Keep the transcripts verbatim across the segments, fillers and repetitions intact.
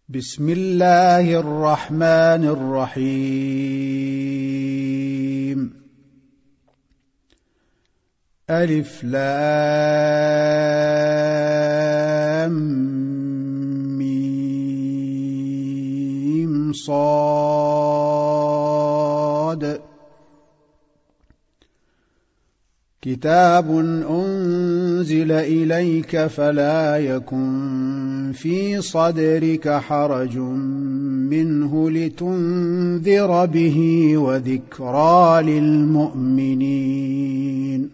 بسم الله الرحمن الرحيم. ألف لام ميم صاد. كتاب أنزل إليك فلا يكن في صدرك حرج منه لتنذر به وذكرى للمؤمنين.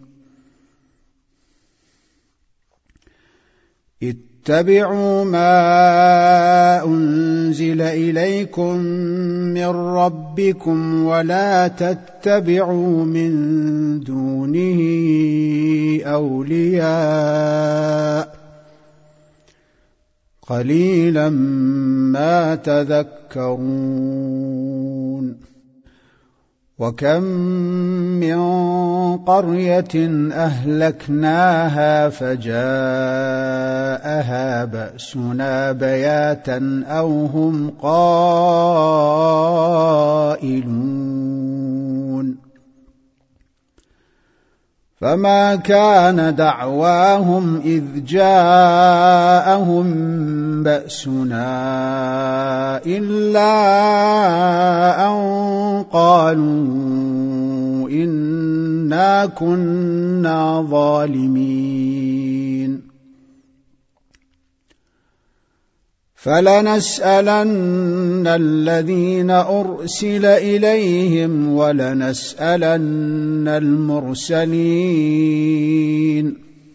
اتبعوا ما أنزل إليكم من ربكم ولا تتبعوا من دونه أولياء قليلا ما تذكرون. وكم من قرية أهلكناها فجاءها بأسنا بياتا أو هم قائلون. فما كان دعواهم إذ جاءهم بأسنا إلا أن قالوا إنا كنا ظالمين. فلنسألن الذين أرسل إليهم ولنسألن المرسلين.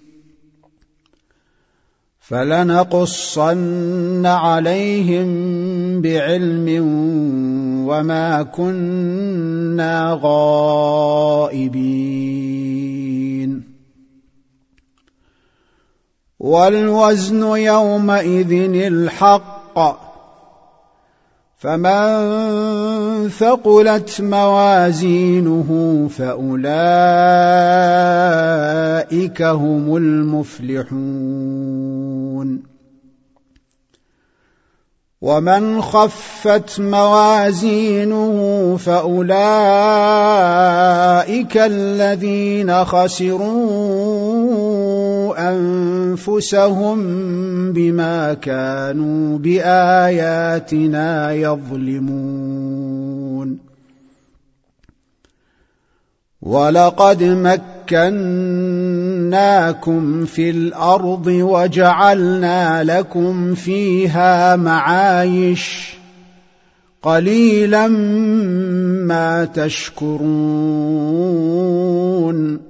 فلنقصن عليهم بعلم وما كنا غائبين. والوزن يومئذ الحق، فمن ثقلت موازينه فأولئك هم المفلحون. ومن خفت موازينه فأولئك الذين خسروا أنفسهم بما كانوا بآياتنا يظلمون. ولقد مكناكم في الأرض وجعلنا لكم فيها معايش قليلا ما تشكرون.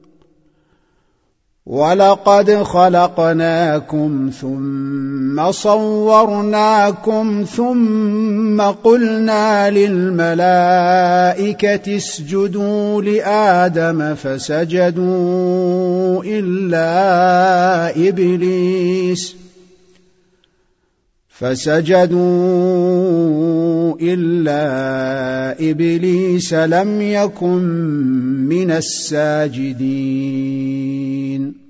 ولقد خلقناكم ثم صورناكم ثم قلنا للملائكة اسجدوا لآدم فسجدوا إلا إبليس فسجدوا إلا إبليس لم يكن من الساجدين.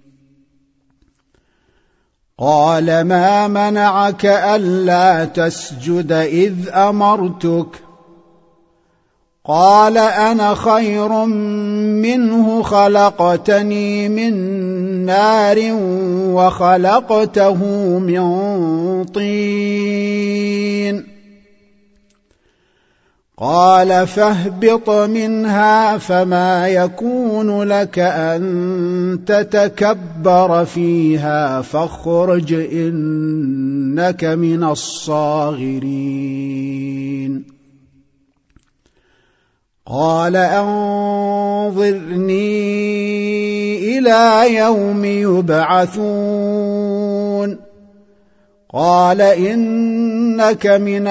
قال ما منعك ألا تسجد إذ أمرتك؟ قال أنا خير منه خلقتني من نار وخلقته من طين. قال فاهبط منها فما يكون لك أن تتكبر فيها فاخرج إنك من الصاغرين. قال أنظرني إلى يوم يبعثون. قال إنك من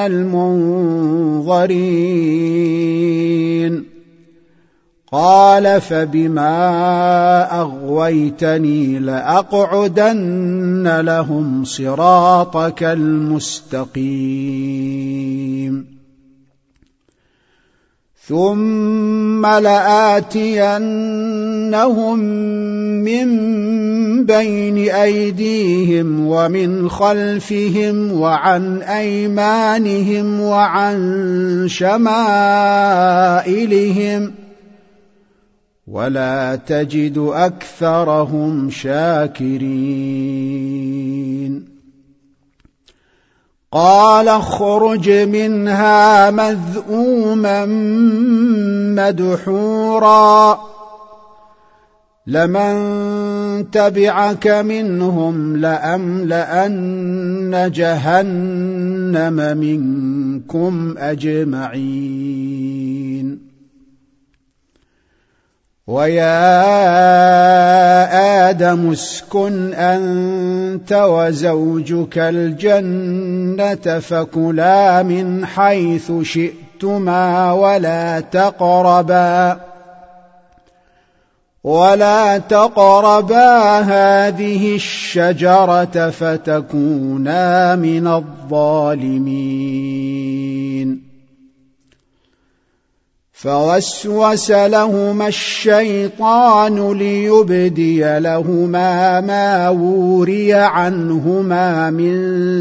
المنظرين. قال فبما أغويتني لأقعدن لهم صراطك المستقيم ثم لآتينهم من بين أيديهم ومن خلفهم وعن أيمانهم وعن شمائلهم ولا تجد أكثرهم شاكرين. قال اخرج منها مذءوما مدحورا لمن تبعك منهم لأملأن جهنم منكم أجمعين. ويا آدم اسكن أنت وزوجك الجنة فكلا من حيث شئتما ولا تقربا ولا تقربا هذه الشجرة فتكونا من الظالمين. فوسوس لهما الشيطان ليبدي لهما ما وري عنهما من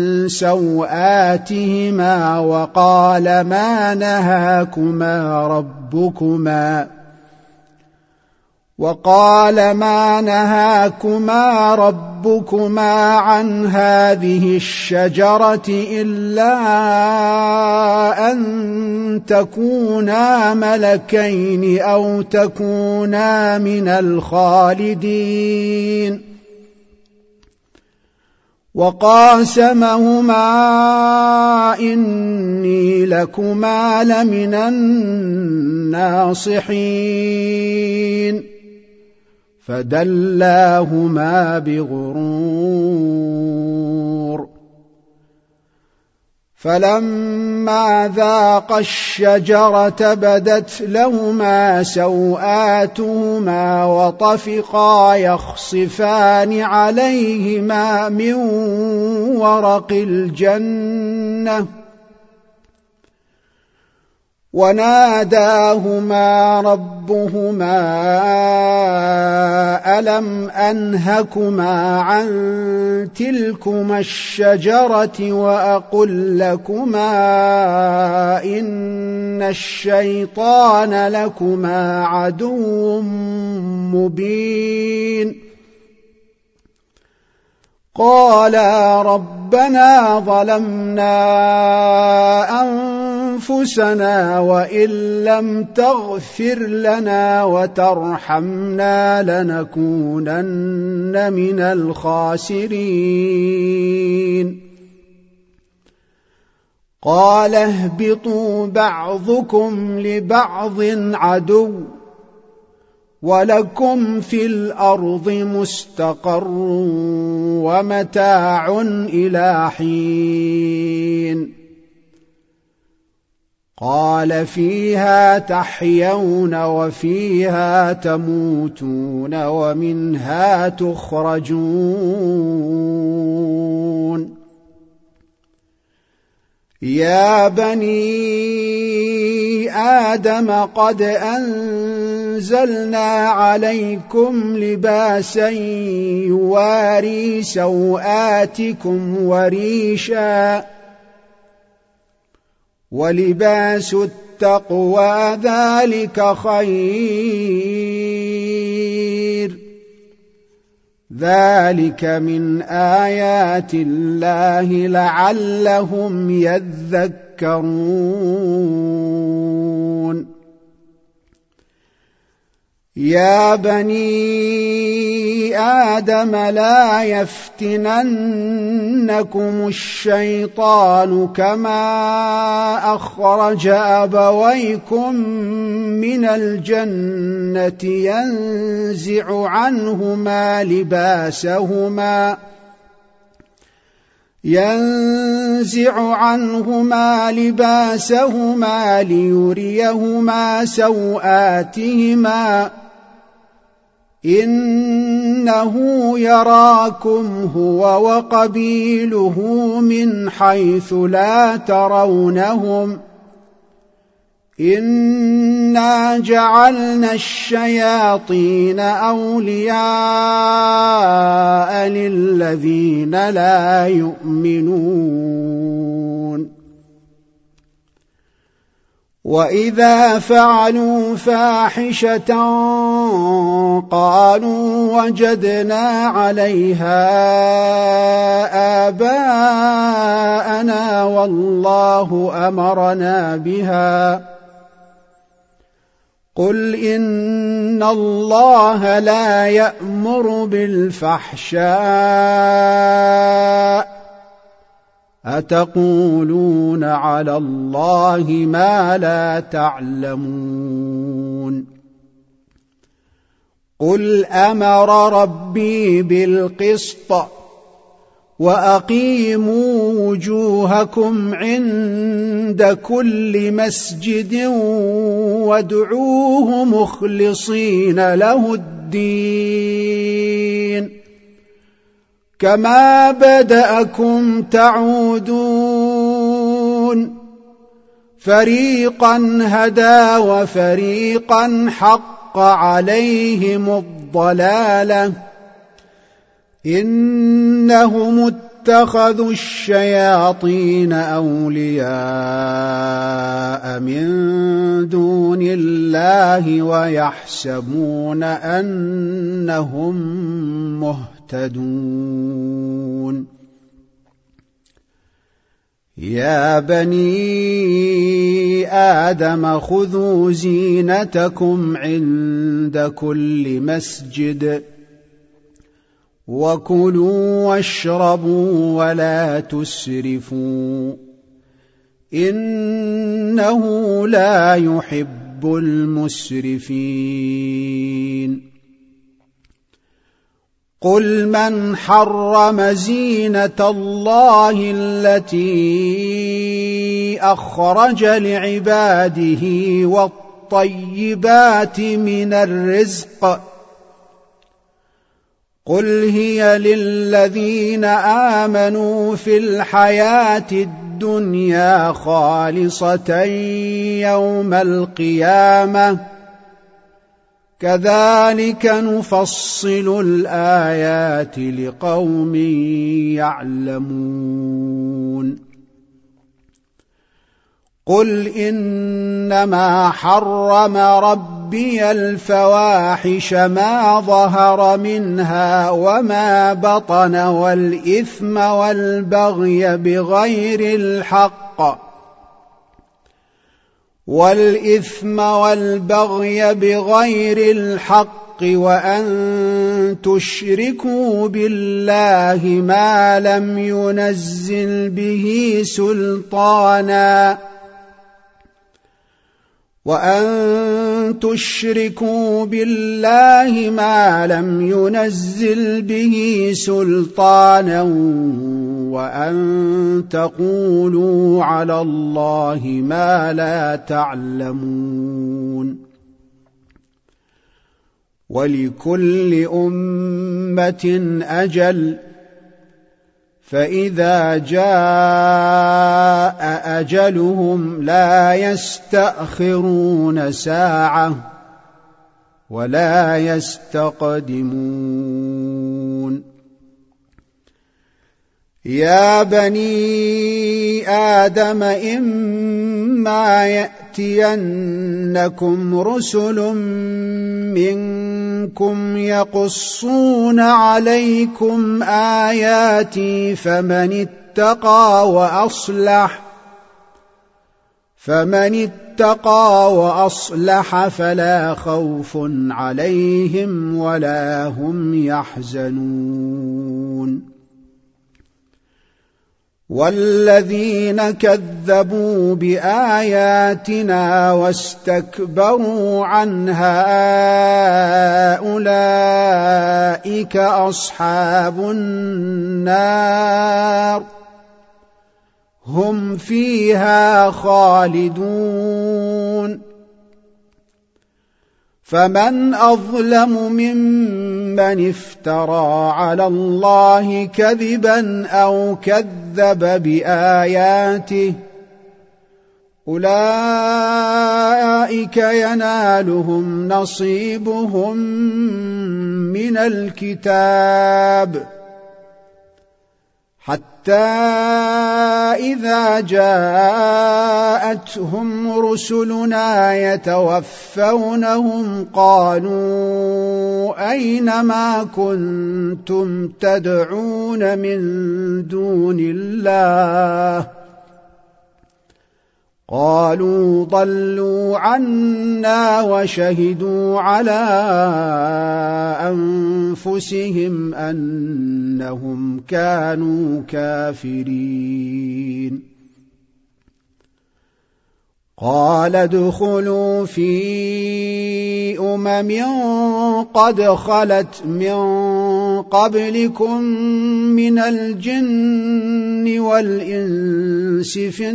سوآتهما وقال ما نهاكما ربكما وقال ما نهاكما ربكما عن هذه الشجرة إلا أن تكونا ملكين أو تكونا من الخالدين. وقاسمهما إني لكما لمن الناصحين فدلاهما بغرور. فلما ذاقا الشجرة بدت لهما سوآتهما وطفقا يخصفان عليهما من ورق الجنة وناداهما ربهما ألم أنهكما عن تلكما الشجرة وأقل لكما إن الشيطان لكما عدو مبين. قالا ربنا ظلمنا أنفسنا وإن لم تغفر لنا وترحمنا لنكونن من الخاسرين. قال اهبطوا بعضكم لبعض عدو ولكم في الأرض مستقر ومتاع إلى حين. قال فيها تحيون وفيها تموتون ومنها تخرجون. يا بني آدم قد أنزلنا عليكم لباسا يواري سوآتكم وريشا ولباس التقوى ذلك خير ذلك من آيات الله لعلهم يذكرون. يا بني آدم لا يفتننكم الشيطان كما أخرج أبويكم من الجنة ينزع عنهما لباسهما ينزع عنهما لباسهما ليريهما سوآتهما إنه يراكم هو وقبيله من حيث لا ترونهم إنا جعلنا الشياطين أولياء للذين لا يؤمنون وإذا فعلوا فاحشة قالوا وجدنا عليها آباءنا والله أمرنا بها قل إن الله لا يأمر بالفحشاء أتقولون على الله ما لا تعلمون قل أمر ربي بالقسط وأقيموا وجوهكم عند كل مسجد وادعوه مخلصين له الدين كما بدأكم تعودون فريقا هدى وفريقا حق عليهم الضلالة إنهم اتخذوا الشياطين أولياء من دون الله ويحسبون أنهم مهتدون يا بني آدم خذوا زينتكم عند كل مسجد وكلوا واشربوا ولا تسرفوا إنه لا يحب المسرفين قل من حرم زينة الله التي أخرج لعباده والطيبات من الرزق قل هي للذين آمنوا في الحياة الدنيا خالصة يوم القيامة كذلك نفصل الآيات لقوم يعلمون قل إنما حرم ربي الفواحش ما ظهر منها وما بطن والإثم والبغي بغير الحق والإثم والبغي بغير الحق وأن تشركوا بالله ما لم ينزل به سلطانا وأن تشركوا بالله ما لم ينزل به سلطانا وأن تقولوا على الله ما لا تعلمون ولكل أمة أجل فإذا جاء أجلهم لا يستأخرون ساعة ولا يستقدمون يا بني آدم إما يأتينكم رسل منكم يقصون عليكم آياتي فمن اتقى وأصلح فمن اتقى وأصلح فلا خوف عليهم ولا هم يحزنون والذين كذبوا بآياتنا واستكبروا عنها أولئك أصحاب النار هم فيها خالدون فمن أظلم ممن افترى على الله كذبا أو كذب بآياته أولئك ينالهم نصيبهم من الكتاب حتى إذا جاءتهم رسلنا يتوفونهم قالوا أين ما كنتم تدعون من دون الله قالوا ضلوا عنا وشهدوا على أنفسهم أنهم كانوا كافرين قال ادخلوا في أمم قد خلت من قبلكم من الجن والإنس في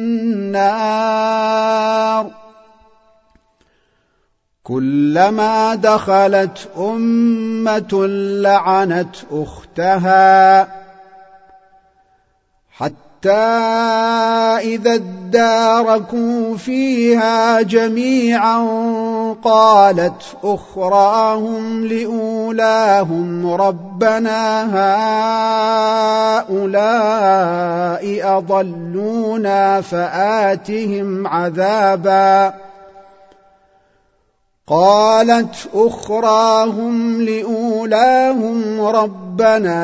النار كلما دخلت أمة لعنت أختها حتى إذا اداركوا فيها جميعا قالت أخراهم لأولاهم ربنا هؤلاء أضلونا فآتهم عذابا قالت أخراهم لأولاهم ربنا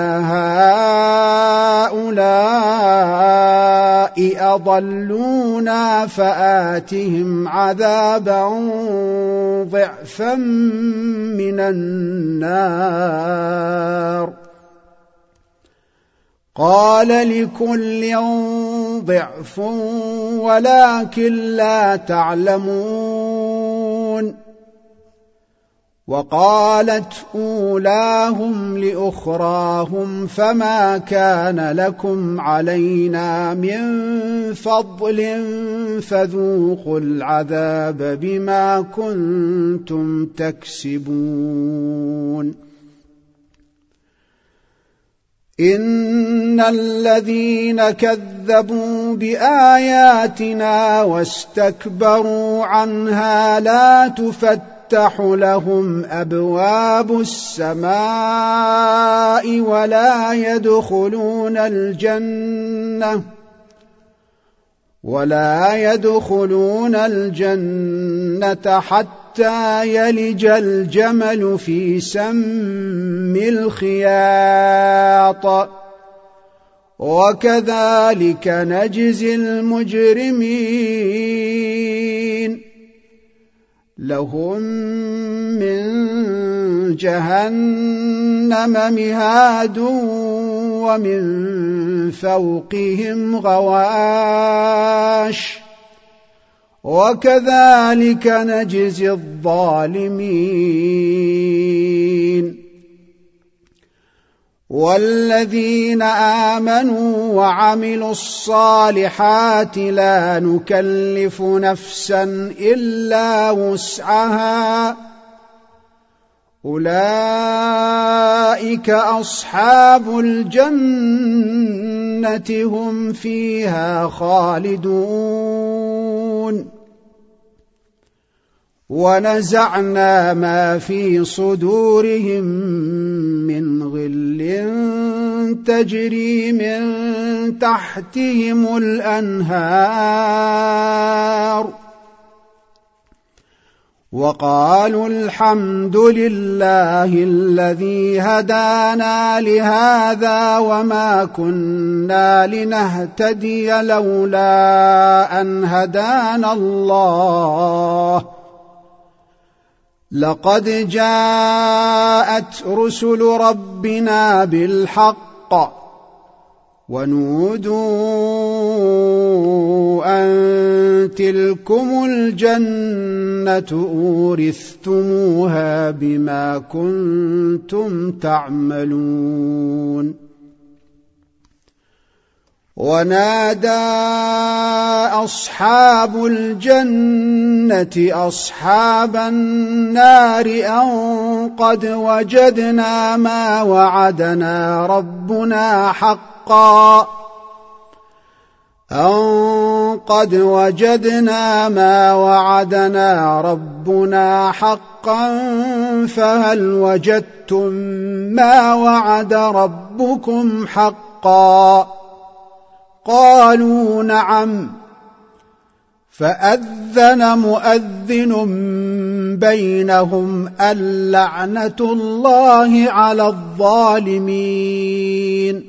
هؤلاء أضلونا فآتهم عذابا ضعفا من النار قال لكل ضعف ولكن لا تعلمون وقالت أولاهم لأخراهم فما كان لكم علينا من فضل فذوقوا العذاب بما كنتم تكسبون إن الذين كذبوا بآياتنا واستكبروا عنها لا تفتح تفتح لهم أبواب السماء ولا يدخلون الجنة ولا يدخلون الجنة حتى يلج الجمل في سم الخياط وكذلك نجزي المجرمين لهم من جهنم مهاد ومن فوقهم غواش وكذلك نجزي الظالمين والذين آمنوا وعملوا الصالحات لا نكلف نفسا إلا وسعها أولئك أصحاب الجنة هم فيها خالدون ونزعنا ما في صدورهم من غل تجري من تحتهم الأنهار وقالوا الحمد لله الذي هدانا لهذا وما كنا لنهتدي لولا أن هدانا الله لقد جاءت رسل ربنا بالحق ونودوا أن تلكم الجنة أورثتموها بما كنتم تعملون ونادى أصحاب الجنة أصحاب النار أن قد وجدنا ما وعدنا ربنا حقا أن قد وجدنا ما وعدنا ربنا حقا فهل وجدتم ما وعد ربكم حقا قالوا نعم فأذن مؤذن بينهم اللعنة الله على الظالمين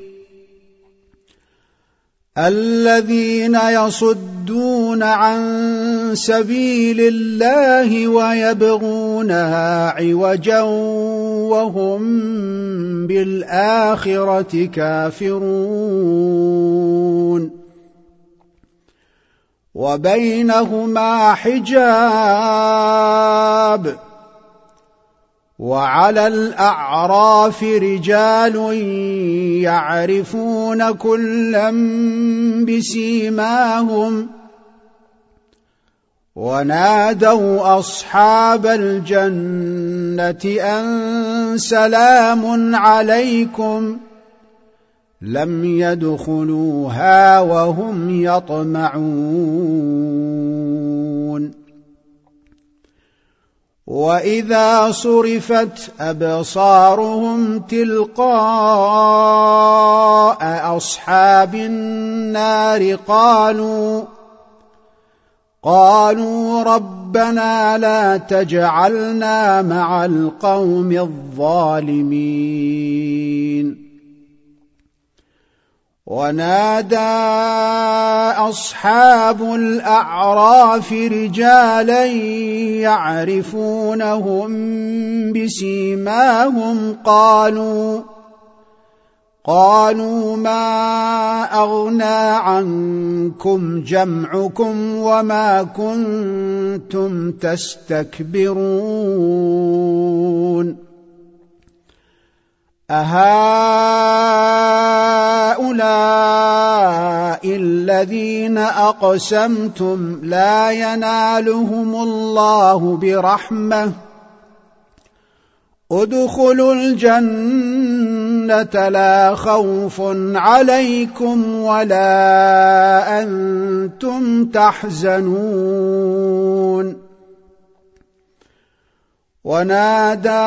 الذين يصدون عن سبيل الله ويبغونها عوجا وهم بالآخرة كافرون وبينهما حجاب وعلى الأعراف رجال يعرفون كلا بسيماهم ونادوا أصحاب الجنة أن سلام عليكم لم يدخلوها وهم يطمعون وإذا صرفت أبصارهم تلقاء أصحاب النار قالوا قالوا ربنا لا تجعلنا مع القوم الظالمين ونادى أصحاب الأعراف رجالا يعرفونهم بسيماهم قالوا قالوا ما أغنى عنكم جمعكم وما كنتم تستكبرون أهؤلاء الذين أقسمتم لا ينالهم الله برحمة ادخلوا الجنة لا خوف عليكم ولا أنتم تحزنون ونادى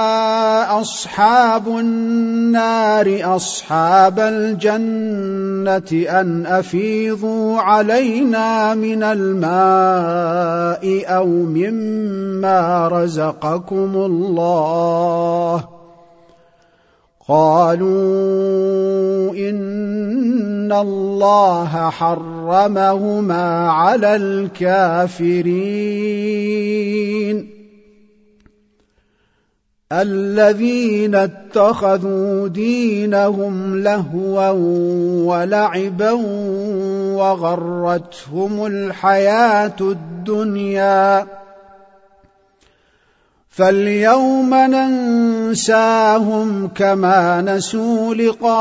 أصحاب النار أصحاب الجنة أن أفيضوا علينا من الماء أو مما رزقكم الله قالوا إن الله حرمهما على الكافرين الذين اتخذوا دينهم لهوا ولعبا وغرتهم الحياة الدنيا فاليوم ننساهم كما نسوا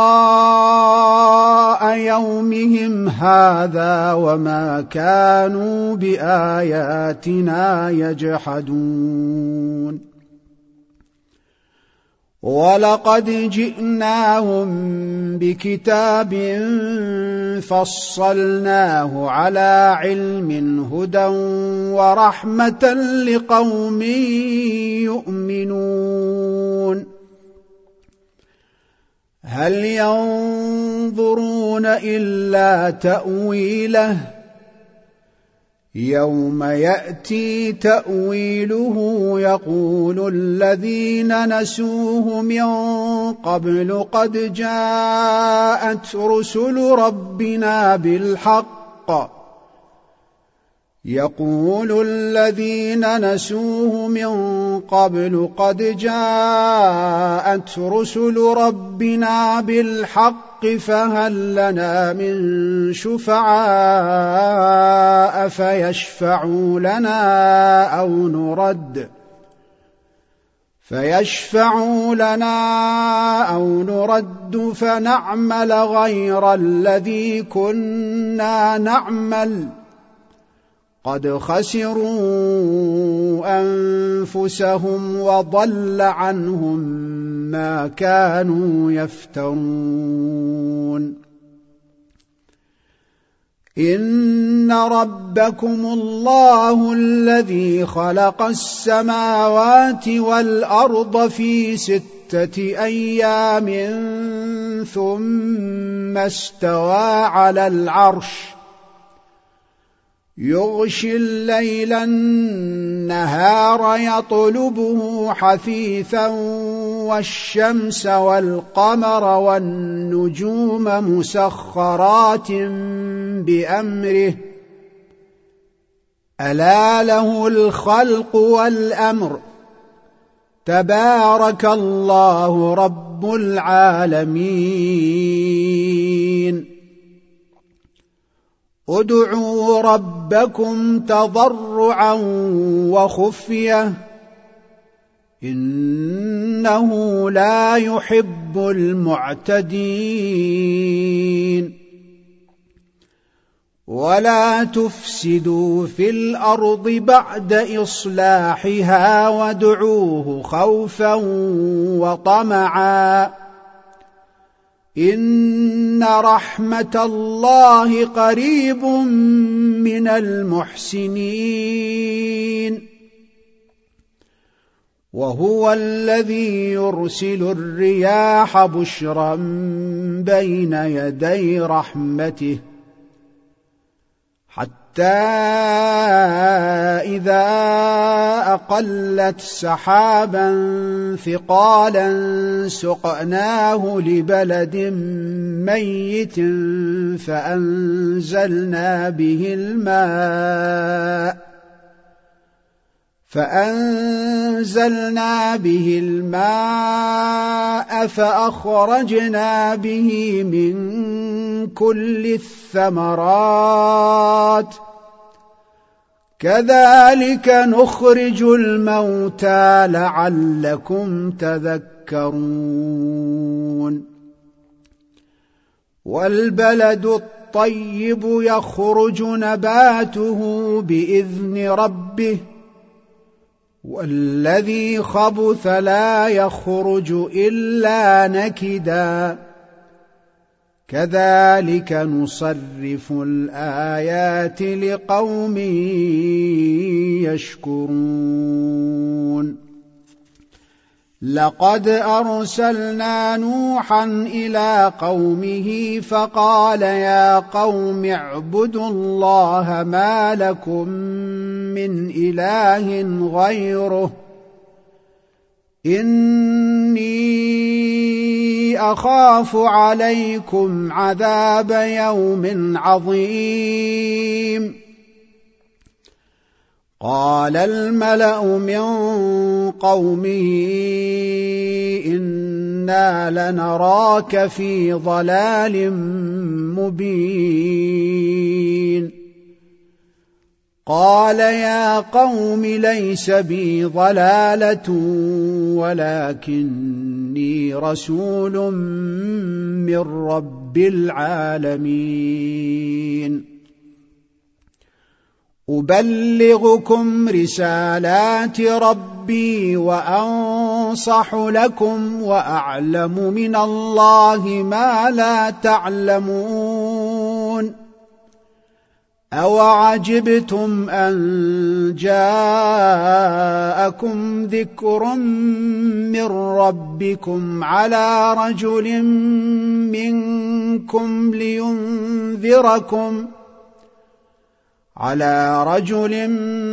لقاء يومهم هذا وما كانوا بآياتنا يجحدون ولقد جئناهم بكتاب فصلناه على علم هدى ورحمة لقوم يؤمنون هل ينظرون إلا تأويله يوم يأتي تأويله يقول الذين نسوه من قبل قد جاءت رسل ربنا بالحق يقول الذين نسوه من قبل قد جاءت رسل ربنا بالحق فهل لنا من شفعاء فيشفعوا لنا أو نرد فيشفعوا لنا أو نرد فنعمل غير الذي كنا نعمل قد خسروا أنفسهم وضل عنهم ما كانوا يفترون إن ربكم الله الذي خلق السماوات والأرض في ستة أيام ثم استوى على العرش يغشي الليل النهار يطلبه حثيثا والشمس والقمر والنجوم مسخرات بأمره ألا له الخلق والأمر تبارك الله رب العالمين ادعوا ربكم تضرعا وخفية إنه لا يحب المعتدين ولا تفسدوا في الأرض بعد إصلاحها وادعوه خوفا وطمعا إن رحمة الله قريب من المحسنين وهو الذي يرسل الرياح بشرا بين يدي رحمته حتى إذا أقلت سحابا ثقالا سقناه لبلد ميت فأنزلنا به الماء فأنزلنا به الماء فأخرجنا به من كل الثمرات كذلك نخرج الموتى لعلكم تذكرون والبلد الطيب يخرج نباته بإذن ربه والذي خبث لا يخرج إلا نكدا كذلك نصرف الآيات لقوم يشكرون لقد أرسلنا نوحا إلى قومه فقال يا قوم اعبدوا الله ما لكم من إله غيره إني أخاف عليكم عذاب يوم عظيم قال الملأ من قومه إنا لنراك في ضلال مبين قال يا قوم ليس بي ضلالة ولكني رسول من رب العالمين أبلغكم رسالات ربي وأنصح لكم وأعلم من الله ما لا تعلمون أوعجبتم أن جاءكم ذكر من ربكم على رجل منكم لينذركم على رجل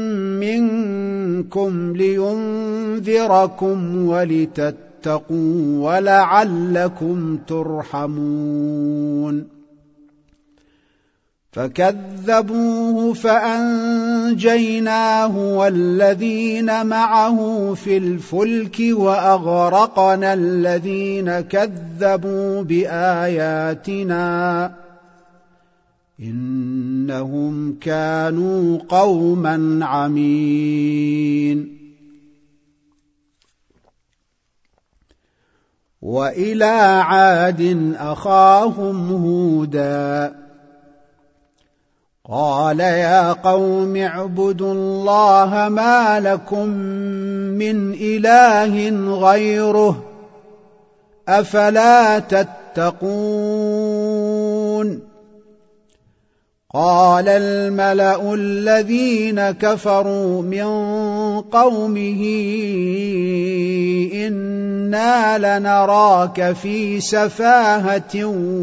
منكم لينذركم ولتتقوا ولعلكم ترحمون فكذبوه فأنجيناه والذين معه في الفلك وأغرقنا الذين كذبوا بآياتنا إنهم كانوا قوما عمين وإلى عاد أخاهم هودا قال يا قوم اعبدوا الله ما لكم من إله غيره أفلا تتقون قال الملأ الذين كفروا من قومه إنا لنراك في سفاهة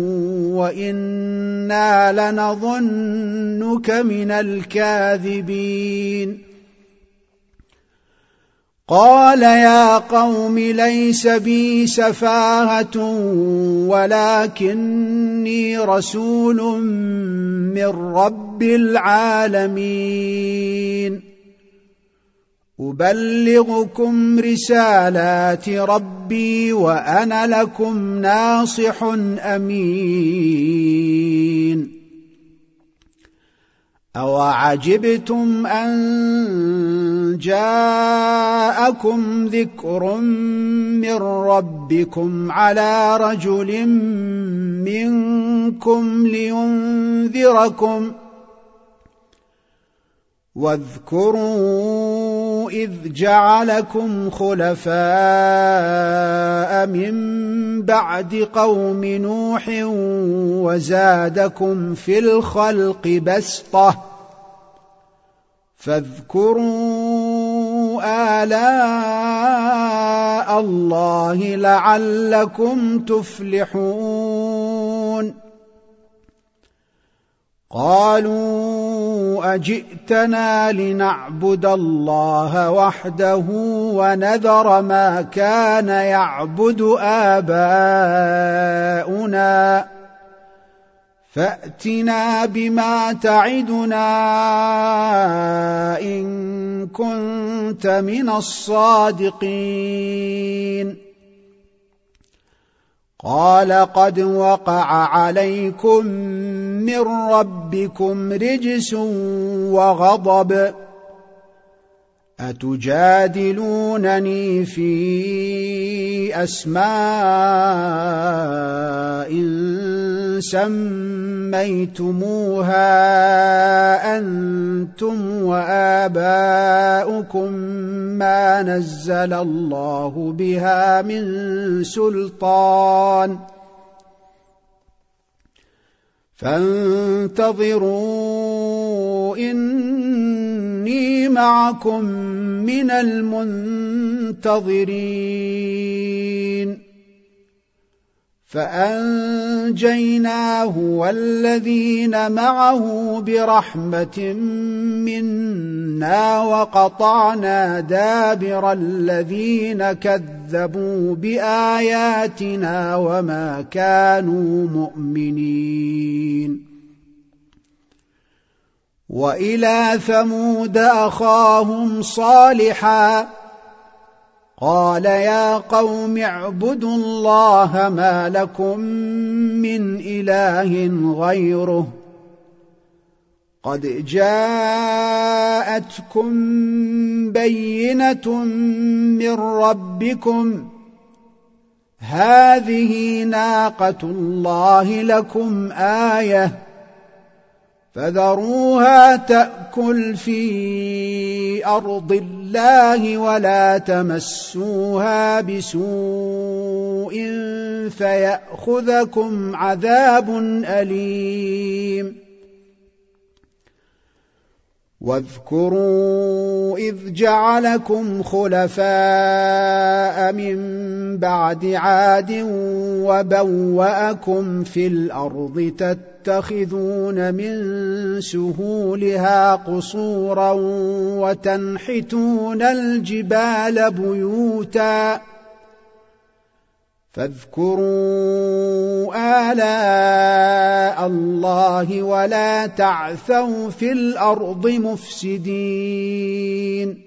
وإنا لنظنك من الكاذبين قال يا قوم ليس بي سفاهة ولكني رسول من رب العالمين أبلغكم رسالات ربي وأنا لكم ناصح أمين أوعجبتم أن جاءكم ذكر من ربكم على رجل منكم لينذركم واذكروا إذ جعلكم خلفاء من بعد قوم نوح وزادكم في الخلق بسطة فاذكروا آلاء الله لعلكم تفلحون قالوا أجئتنا لنعبد الله وحده ونذر ما كان يعبد آباؤنا فأتنا بما تعدنا إن كنت من الصادقين قال قد وقع عليكم من ربكم رجس وغضب أتجادلونني في أسماء سميتموها أنتم وآباؤكم ما نزل الله بها من سلطان فانتظروا إني معكم من المنتظرين فأنجيناه والذين معه برحمة منا وقطعنا دابر الذين كذبوا بآياتنا وما كانوا مؤمنين وإلى ثمود أخاهم صالحا قال يا قوم اعبدوا الله ما لكم من إله غيره قد جاءتكم بينة من ربكم هذه ناقة الله لكم آية فذروها تأكل في أرض الله ولا تمسوها بسوء فيأخذكم عذاب أليم واذكروا إذ جعلكم خلفاء من بعد عاد وبوأكم في الأرض تتخذون من سهولها قصورا وتنحتون الجبال بيوتا فاذكروا آلاء الله ولا تعثوا في الأرض مفسدين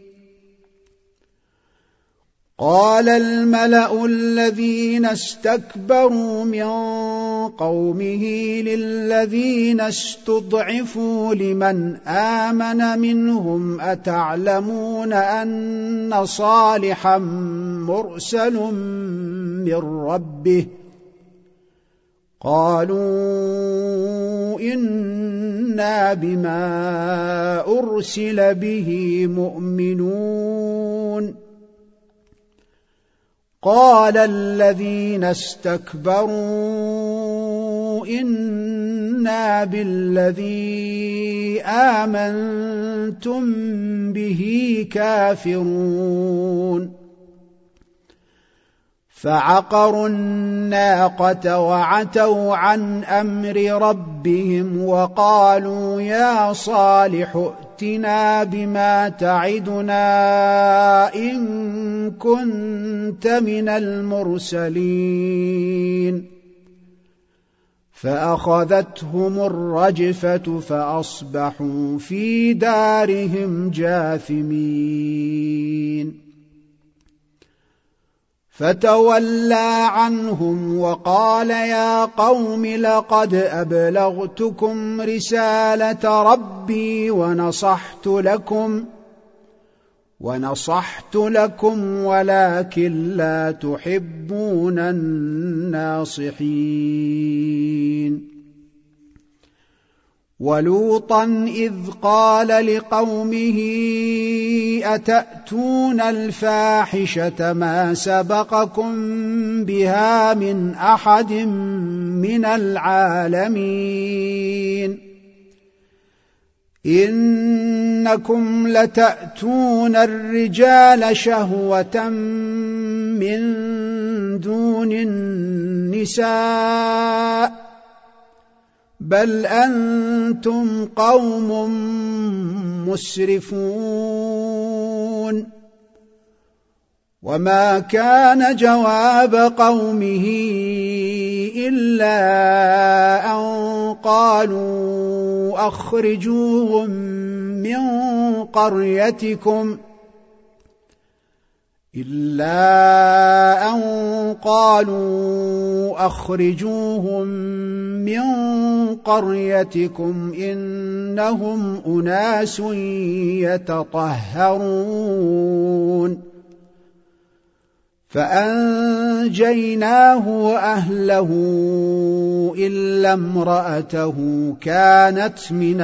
قال الملأ الذين استكبروا من قومه للذين استضعفوا لمن آمن منهم أتعلمون أن صالحا مرسل من ربه قالوا إنا بما أرسل به مؤمنون قال الذين استكبروا إنا إنا بالذي آمنتم به كافرون فعقروا الناقة وعتوا عن أمر ربهم وقالوا يا صالح ائتنا بما تعدنا إن كنت من المرسلين فأخذتهم الرجفة فأصبحوا في دارهم جاثمين فتولى عنهم وقال يا قوم لقد أبلغتكم رسالة ربي ونصحت لكم ونصحت لكم ولكن لا تحبون الناصحين ولوطا إذ قال لقومه أتأتون الفاحشة ما سبقكم بها من أحد من العالمين إنكم لتأتون الرجال شهوة من دون النساء بل أنتم قوم مسرفون وما كان جواب قومه إلا أن قالوا أخرجوهم من قريتكم إلا أن قالوا أخرجوهم من قريتكم إنهم أناس يتطهرون فأنجيناه وأهله إلا امرأته كانت من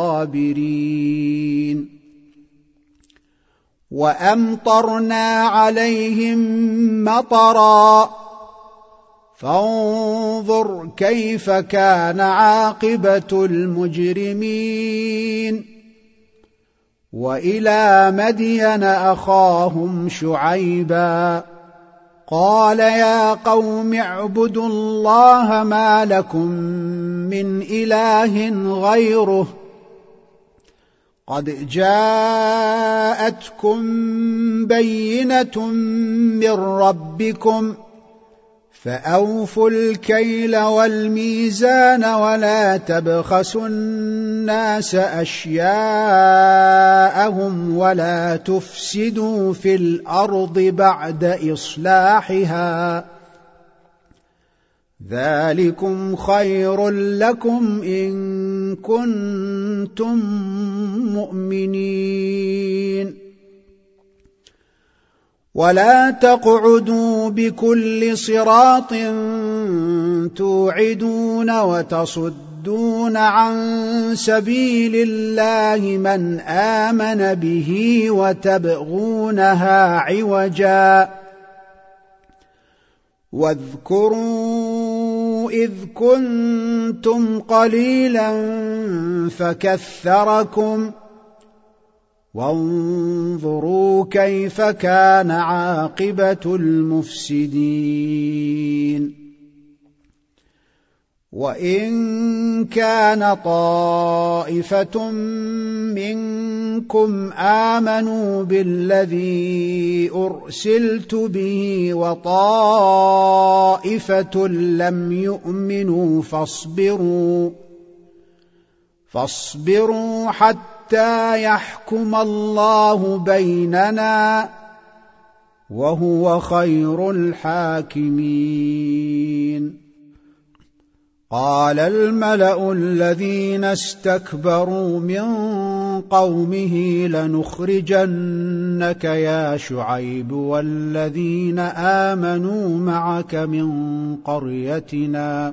الغابرين وأمطرنا عليهم مطرا فانظر كيف كان عاقبة المجرمين وإلى مدين أخاهم شعيبا قال يا قوم اعبدوا الله ما لكم من إله غيره قد جاءتكم بينة من ربكم فأوفوا الكيل والميزان ولا تبخسوا الناس أشياءهم ولا تفسدوا في الأرض بعد إصلاحها ذلكم خير لكم إن كنتم مؤمنين ولا تقعدوا بكل صراط توعدون وتصدون عن سبيل الله من آمن به وتبغونها عوجا واذكروا إذ كنتم قليلا فكثركم وانظروا كيف كان عاقبة المفسدين وإن كان طائفة منكم آمنوا بالذي أرسلت به وطائفة لم يؤمنوا فاصبروا فاصبروا حتى يحكم الله بيننا وهو خير الحاكمين قال الملأ الذين استكبروا من قومه لنخرجنك يا شعيب والذين آمنوا معك من قريتنا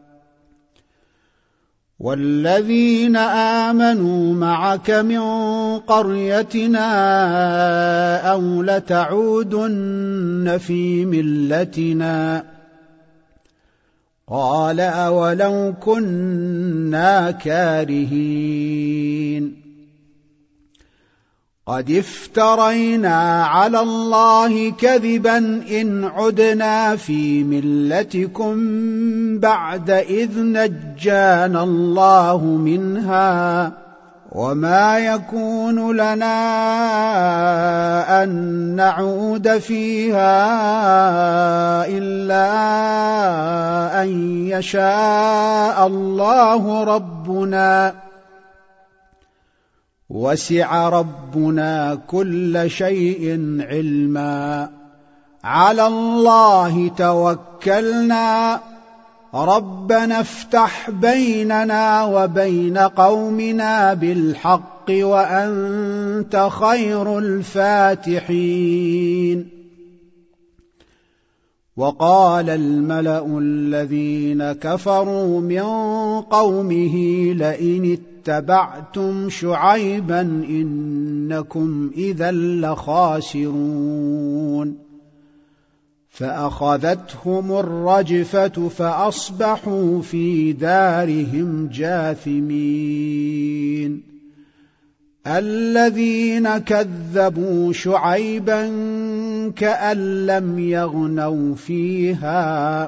والذين آمنوا معك من قريتنا أو لتعودن في ملتنا قال أولو كنا كارهين قد افترينا على الله كذبا إن عدنا في ملتكم بعد إذ نجانا الله منها وما يكون لنا أن نعود فيها إلا أن يشاء الله ربنا وسع ربنا كل شيء علما على الله توكلنا ربنا افتح بيننا وبين قومنا بالحق وأنت خير الفاتحين وقال الملأ الذين كفروا من قومه لئن اتبعتم شعيبا إنكم إذا لخاسرون فأخذتهم الرجفة فأصبحوا في دارهم جاثمين الذين كذبوا شعيبا كأن لم يغنوا فيها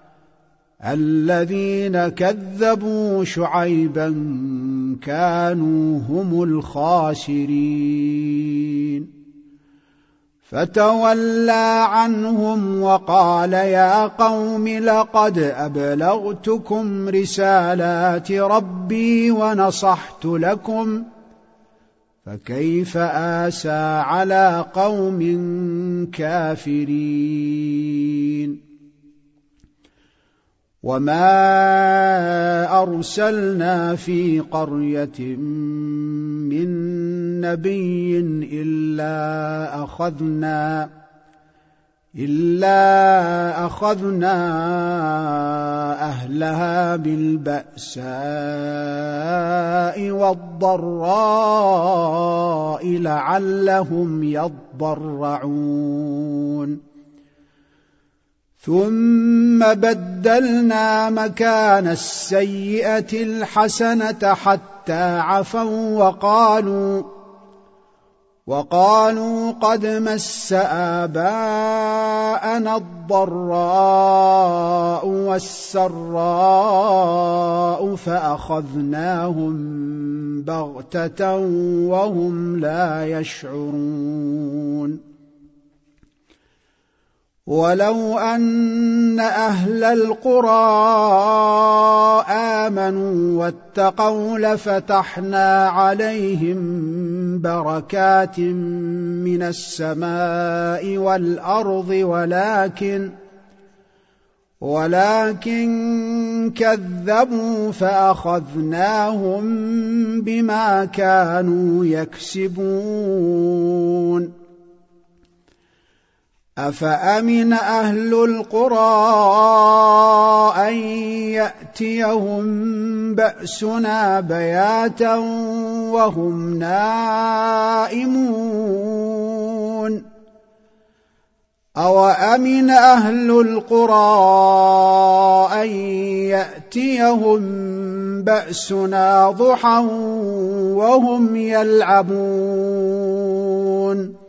الذين كذبوا شعيبا كانوا هم الخاسرين فتولى عنهم وقال يا قوم لقد أبلغتكم رسالات ربي ونصحت لكم فكيف آسى على قوم كافرين وما أرسلنا في قرية من نبي إلا أخذنا إلا أخذنا أهلها بالبأساء والضراء لعلهم يضرعون ثم بدلنا مكان السيئة الحسنة حتى عفوا وقالوا وقالوا قد مس آباءنا الضراء والسراء فأخذناهم بغتة وهم لا يشعرون ولو أن أهل القرى آمنوا واتقوا لفتحنا عليهم بركات من السماء والأرض ولكن ولكن كذبوا فأخذناهم بما كانوا يكسبون أفأمن أهل القرى أن يأتيهم بأسنا بياتا وهم نائمون أوأمن أهل القرى أن يأتيهم بأسنا ضحى وهم يلعبون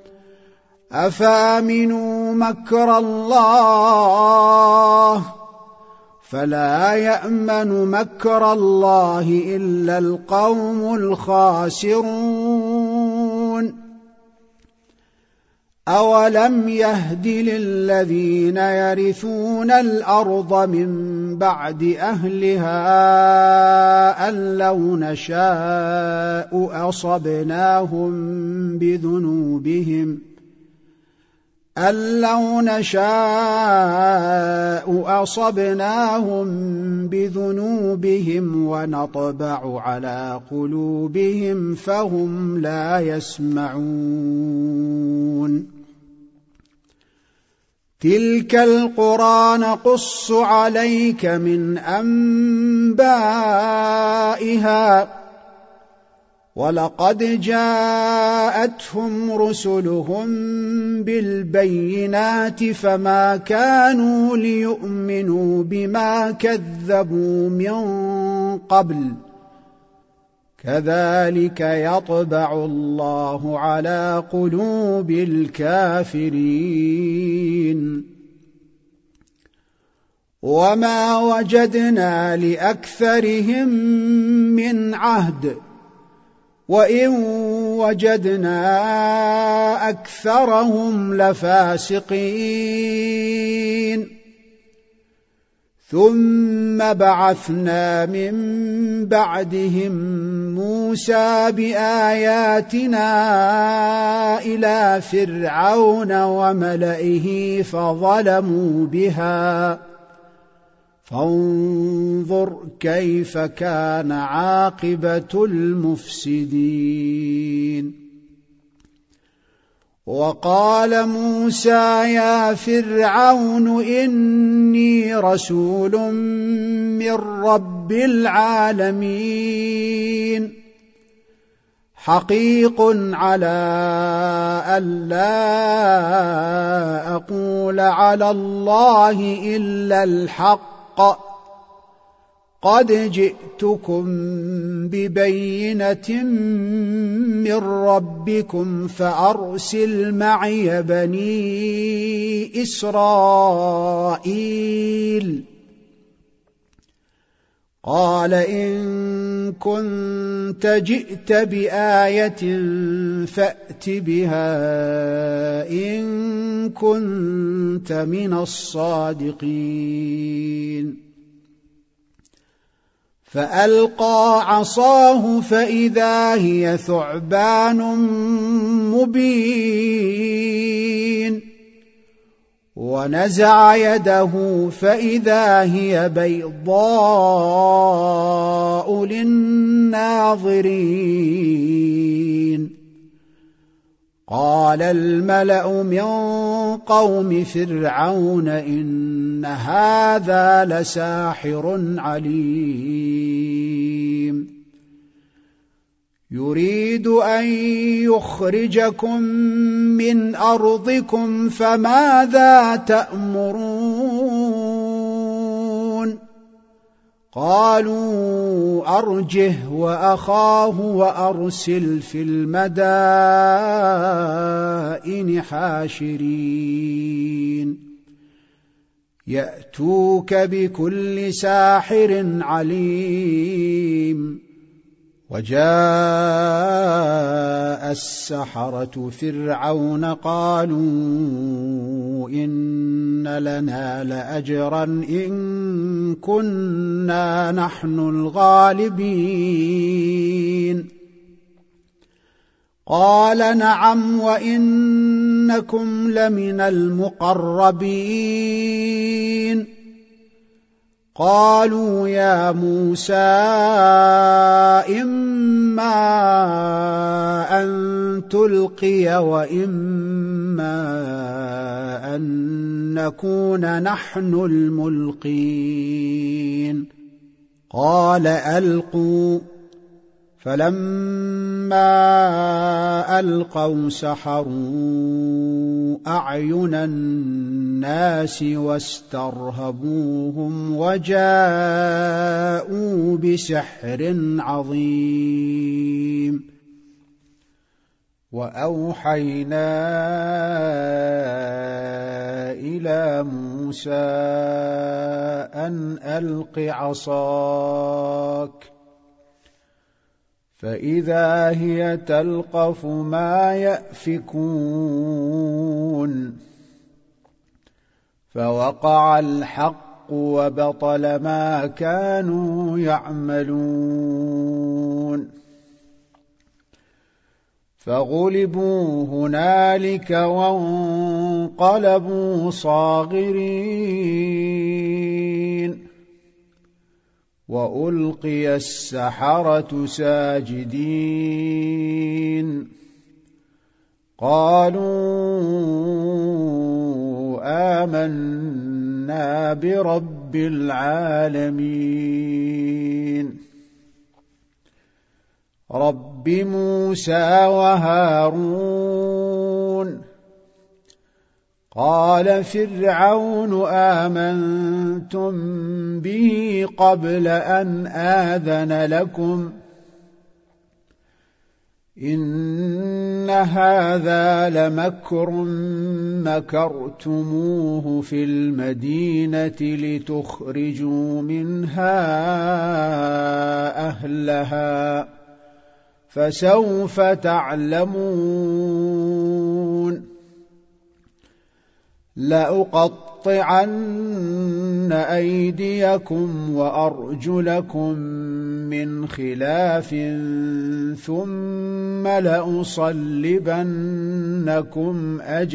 أفأمنوا مكر الله فلا يأمن مكر الله إلا القوم الخاسرون أولم يهد للذين يرثون الأرض من بعد أهلها أن لو نشاء أصبناهم بذنوبهم أن لو نشاء أصبناهم بذنوبهم ونطبع على قلوبهم فهم لا يسمعون تلك القرى نقص عليك من أنبائها ولقد جاءتهم رسلهم بالبينات فما كانوا ليؤمنوا بما كذبوا من قبل كذلك يطبع الله على قلوب الكافرين وما وجدنا لأكثرهم من عهد وإن وجدنا أكثرهم لفاسقين ثم بعثنا من بعدهم موسى بآياتنا إلى فرعون وملئه فظلموا بها فانظر كيف كان عاقبة المفسدين وقال موسى يا فرعون إني رسول من رب العالمين حقيق على ألا أقول على الله إلا الحق قد جئتكم ببينة من ربكم فأرسل معي بني إسرائيل قال إن كنت جئت بآية فأت بها إن كنت من الصادقين فألقى عصاه فإذا هي ثعبان مبين ونزع يده فإذا هي بيضاء للناظرين قال الملأ من قوم فرعون إن هذا لساحر عليم يريد أن يخرجكم من أرضكم فماذا تأمرون قالوا أرجه وأخاه وأرسل في المدائن حاشرين يأتوك بكل ساحر عليم وجاء السحرة فرعون قالوا إن لنا لأجرا إن كنا نحن الغالبين قال نعم وإنكم لمن المقربين قالوا يا موسى إما أن تلقي وإما أن نكون نحن الملقين قال ألقوا فلما ألقوا سحروا أعين الناس واسترهبوهم وجاءوا بسحر عظيم وأوحينا إلى موسى أن ألق عصاك فإذا هي تلقف ما يأفكون فوقع الحق وبطل ما كانوا يعملون فغلبوا هنالك وانقلبوا صاغرين وألقي السحرة ساجدين قالوا آمنا برب العالمين رب رب موسى وهارون قال فرعون آمنتم به قبل أن آذن لكم إن هذا لمكر مكرتموه في المدينة لتخرجوا منها أهلها فسوف تعلمون لأقطعن أيديكم وأرجلكم من خلاف ثم لأصلبنكم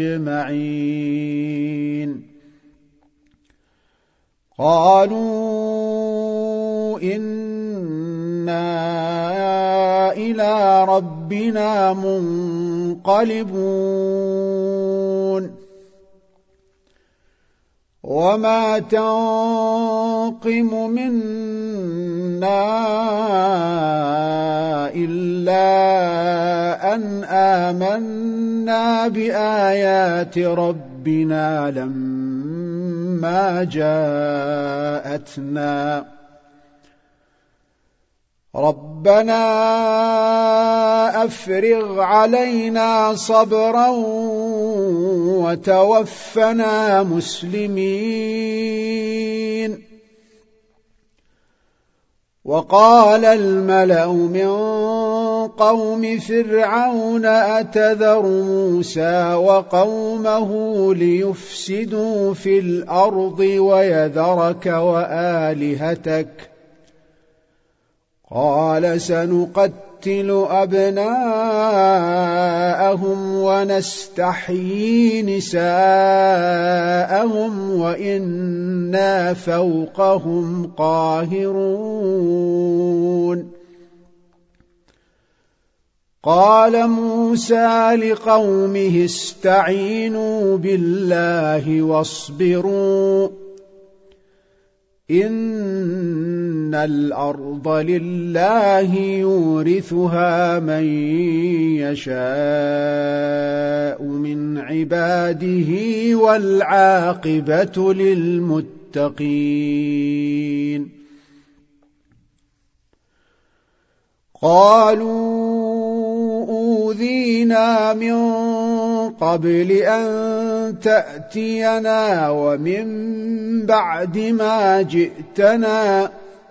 أجمعين قالوا إنا إلى ربنا منقلبون وما تنقم منا إلا أن آمنا بآيات ربنا لما جاءتنا ربنا أفرغ علينا صبرا وتوفنا مسلمين وقال الملأ من قوم فرعون أتذر موسى وقومه ليفسدوا في الأرض ويذرك وآلهتك قال سنقتل أبناءهم ونستحيي نساءهم وإنا فوقهم قاهرون قال موسى لقومه استعينوا بالله واصبروا إن الأرض لله يورثها من يشاء من عباده والعاقبة للمتقين قالوا أوذينا من قبل أن تأتينا ومن بعد ما جئتنا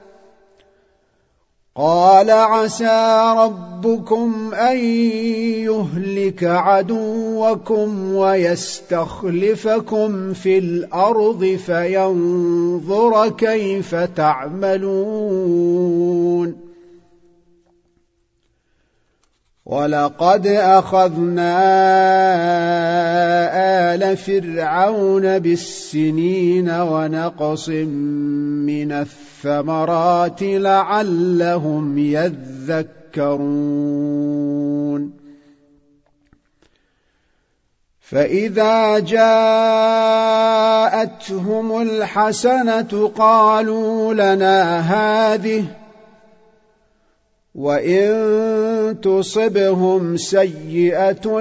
قال عسى ربكم أن يهلك عدوكم ويستخلفكم في الأرض فينظر كيف تعملون ولقد أخذنا آل فرعون بالسنين ونقص من الثمرات لعلهم يذكرون فإذا جاءتهم الحسنة قالوا لنا هذه وإن تصبهم سيئة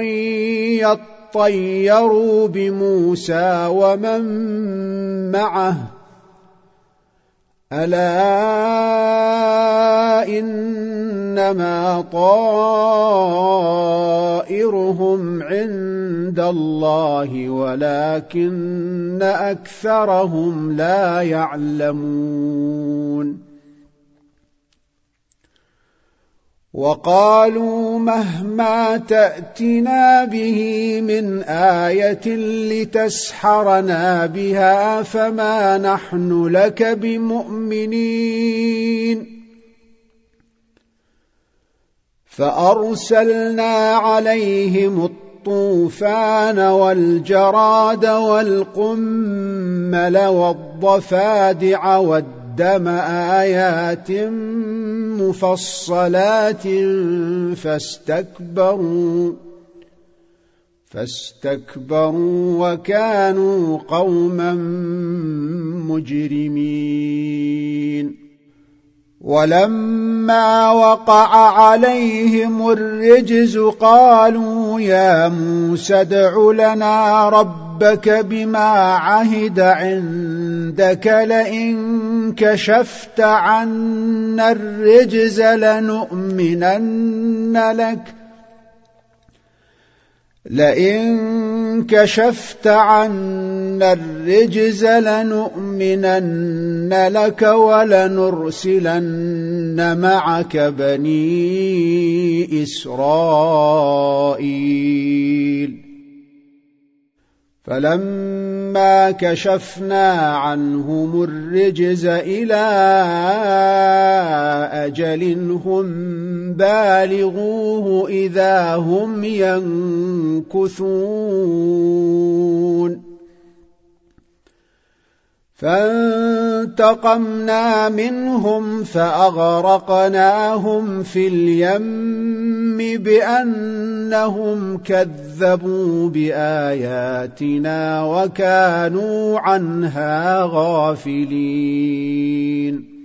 يطيروا بموسى ومن معه ألا إنما طائرهم عند الله ولكن أكثرهم لا يعلمون وقالوا مهما تأتنا به من آية لتسحرنا بها فما نحن لك بمؤمنين فأرسلنا عليهم الطوفان والجراد والقمل والضفادع والدم دم آيات مفصلات فاستكبروا فاستكبروا وكانوا قوما مجرمين ولما وقع عليهم الرجز قالوا يا موسى ادع لنا ربك بما عهد عندك لئن كشفت عنا الرجز لنؤمنن لك لئن كشفت عنا الرجز لنؤمنن لك ولنرسلن معك بني إسرائيل فلما كشفنا عنهم الرجز إلى أجل هم بالغوه إذا هم ينكثون فانتقمنا منهم فأغرقناهم في اليم بأنهم كذبوا بآياتنا وكانوا عنها غافلين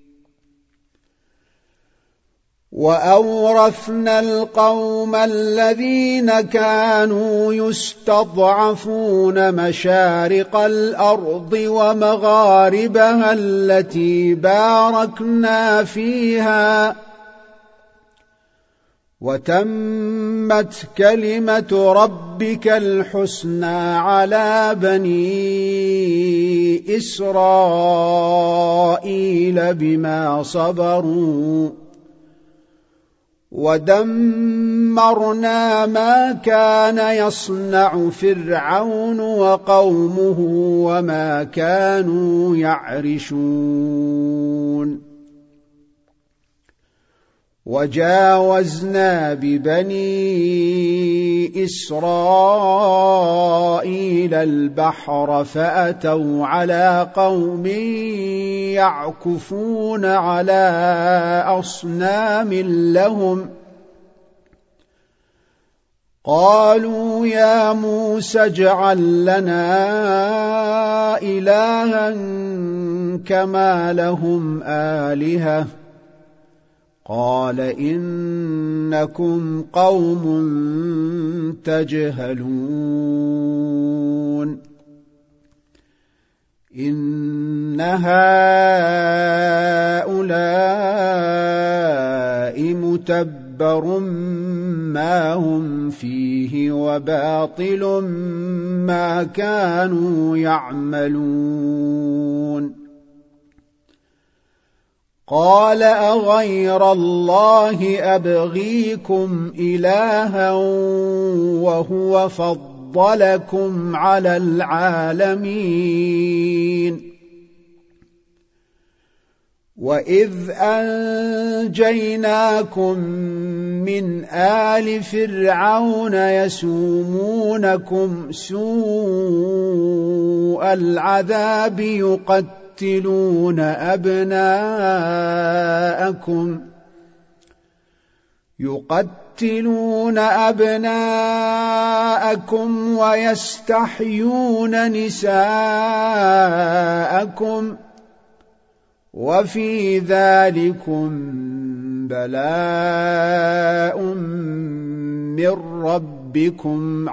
وأورثنا القوم الذين كانوا يستضعفون مشارق الأرض ومغاربها التي باركنا فيها وتمت كلمة ربك الحسنى على بني إسرائيل بما صبروا ودمرنا ما كان يصنع فرعون وقومه وما كانوا يعرشون وجاوزنا ببني إسرائيل البحر فأتوا على قوم يعكفون على أصنام لهم قالوا يا موسى اجعل لنا إلها كما لهم آلهة قال إنكم قوم تجهلون إن هؤلاء متبر ما هم فيه وباطل ما كانوا يعملون قال أغير الله أبغيكم إلها وهو فضلكم على العالمين وإذ أنجيناكم من آل فرعون يسومونكم سوء العذاب يقتلون يقتلون أبناءكم يقتلون أبناءكم ويستحيون نساءكم وفي ذلكم بلاء من ربكم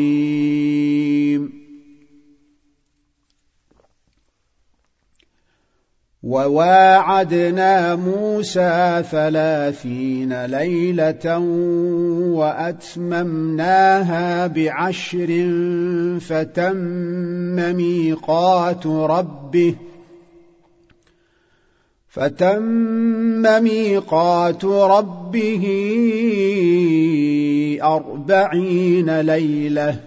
عظيم وواعدنا موسى ثلاثين ليلة وأتممناها بعشر فتم ميقات ربه فتم ميقات ربه أربعين ليلة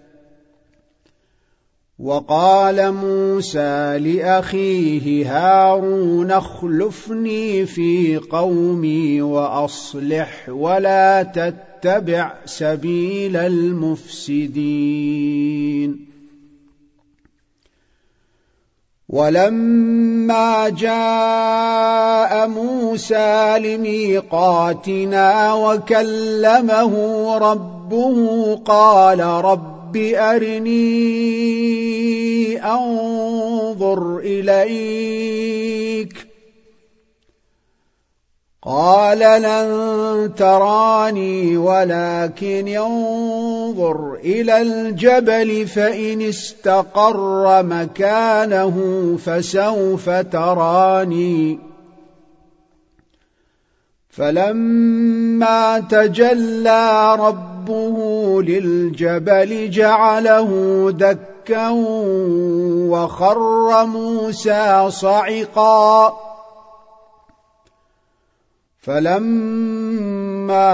وقال موسى لأخيه هارون اخلفني في قومي وأصلح ولا تتبع سبيل المفسدين ولما جاء موسى لميقاتنا وكلمه ربه قال رب أرني أنظر إليك قال لن تراني ولكن انظر إلى الجبل فإن استقر مكانه فسوف تراني. فلما تجلى ربه للجبل جعله دكا وخر موسى صعقا. فلما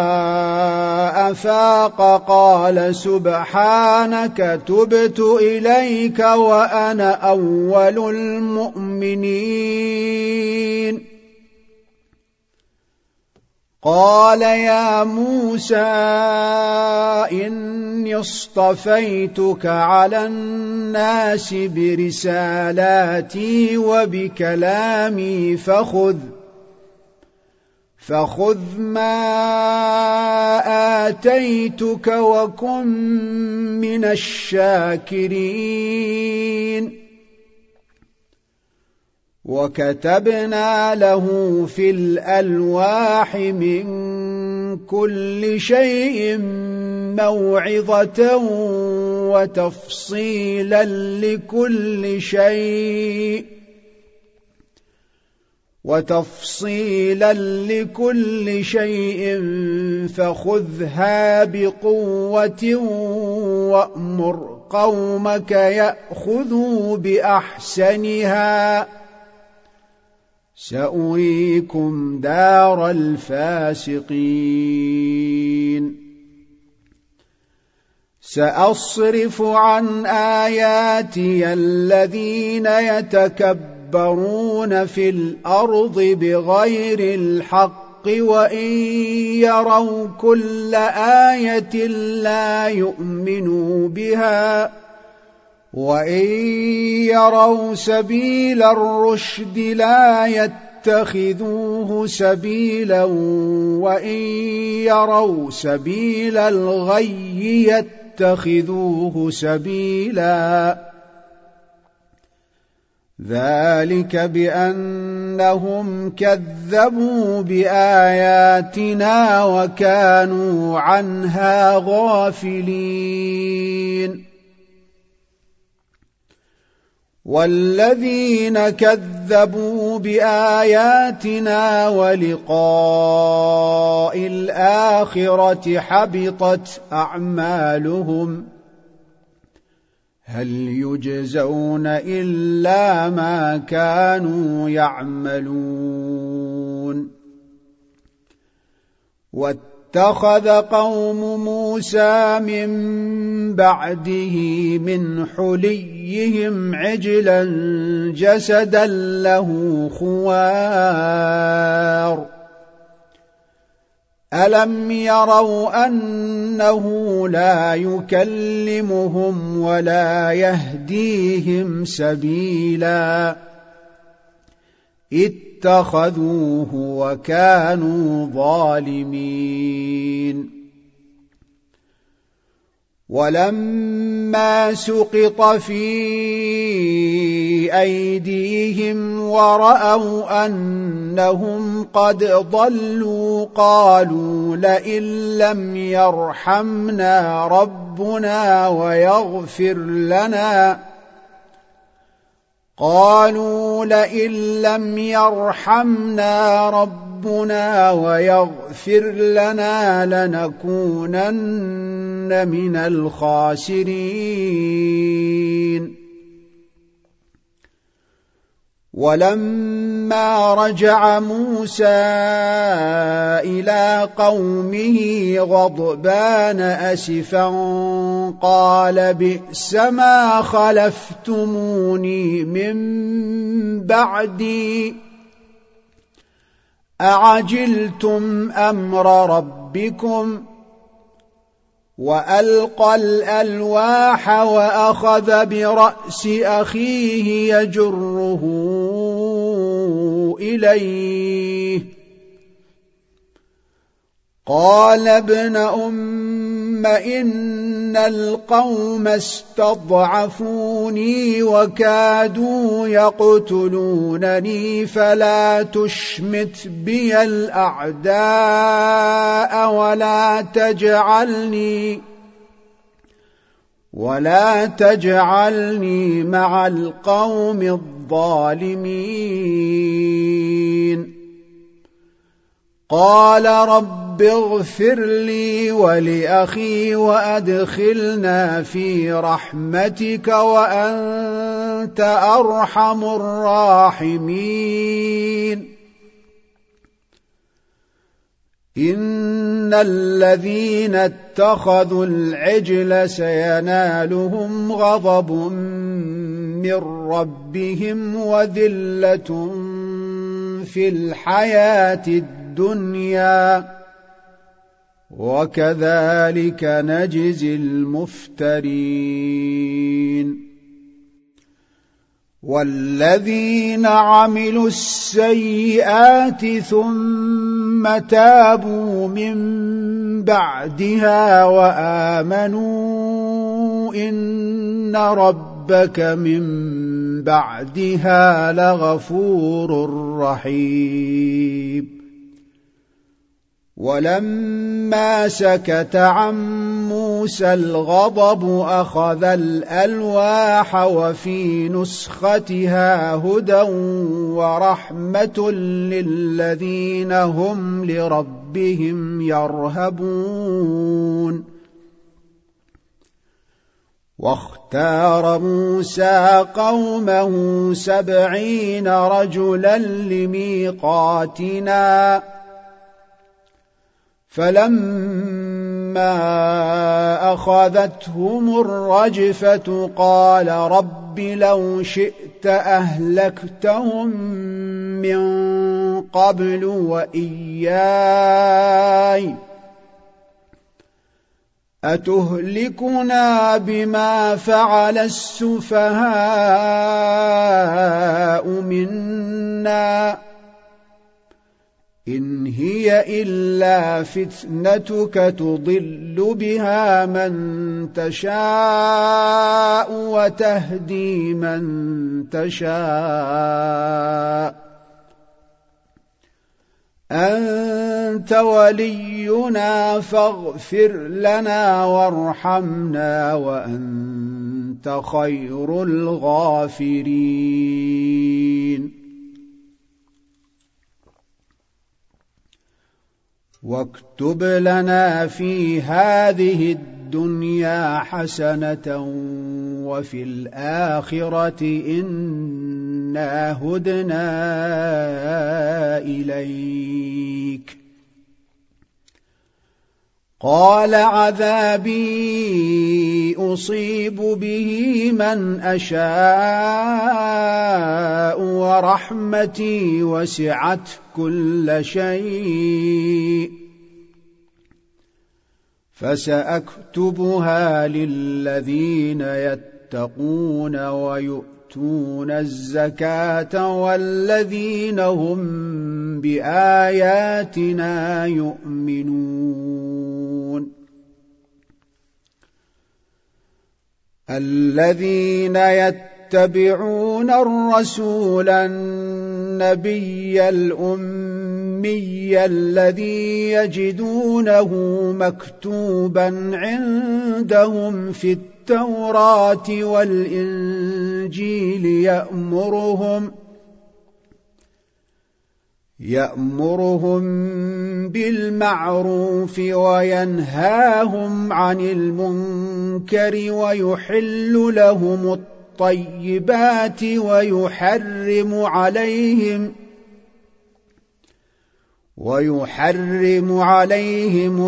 أفاق قال سبحانك تبت إليك وأنا أول المؤمنين. قال يا موسى إني اصطفيتك على الناس برسالاتي وبكلامي فخذ فخذ ما آتيتك وكن من الشاكرين. وكتبنا له في الألواح من كل شيء موعظة وتفصيلا لكل شيء وتفصيلا لكل شيء فخذها بقوة وأمر قومك يأخذوا بأحسنها سأريكم دار الفاسقين. سأصرف عن آياتي الذين يتكبرون في الأرض بغير الحق وإن يروا كل آية لا يؤمنوا بها وإن يروا سبيل الرشد لا يتخذوه سبيلا وإن يروا سبيل الغي يتخذوه سبيلا. ذلك بأنهم كذبوا بآياتنا وكانوا عنها غافلين. والذين كذبوا بآياتنا ولقاء الآخرة حبطت أعمالهم هل يجزون إلا ما كانوا يعملون. واتخذ قوم موسى من بعده من حليهم عجلا جسدا له خوار ألم يروا أنه لا يكلمهم ولا يهديهم سبيلا اتخذوه وكانوا ظالمين. ولما سقط في أيديهم ورأوا أنهم قد ضلوا قالوا لئن لم يرحمنا ربنا ويغفر لنا قالوا لئن لم يرحمنا ربنا ويغفر لنا لنكونن من الخاسرين. ولما رجع موسى إلى قومه غضبان أسفا قال بئس ما خلفتموني من بعدي أعجلتم أمر ربكم وألقى الألواح وأخذ برأس أخيه يجره إليه قال ابن أم إن القوم استضعفوني وكادوا يقتلونني فلا تشمت بي الأعداء ولا تجعلني ولا تجعلني مع القوم الظالمين. قال رب اغفر لي ولأخي وأدخلنا في رحمتك وأنت أرحم الراحمين. إن الذين اتخذوا العجل سينالهم غضب من ربهم وذلة في الحياة الدنيا وكذلك نجزي المفترين. والذين عملوا السيئات ثم تابوا من بعدها وآمنوا إن ربك من بعدها لغفور رحيم. ولما سكت عن موسى الغضب أخذ الألواح وفي نسختها هدى ورحمة للذين هم لربهم يرهبون. واختار موسى قومه سبعين رجلا لميقاتنا فلما أخذتهم الرجفة قال رب لو شئت أهلكتهم من قبل وإياي أتهلكنا بما فعل السفهاء منا إن هي إلا فتنتك تضل بها من تشاء وتهدي من تشاء أنت ولينا فاغفر لنا وارحمنا وأنت خير الغافرين. واكتب لنا في هذه الدنيا حسنة وفي الآخرة إنا هدنا إليك. قال عذابي أصيب به من أشاء ورحمتي وسعت كل شيء فسأكتبها للذين يتقون ويؤتون الزكاة والذين هم بآياتنا يؤمنون. الذين يتبعون الرسول النبي الأمي الذي يجدونه مكتوبا عندهم في التوراة والإنجيل يأمرهم يأمرهم بالمعروف وينهاهم عن المنكر ويحل لهم الطيبات ويحرم عليهم ويحرم عليهم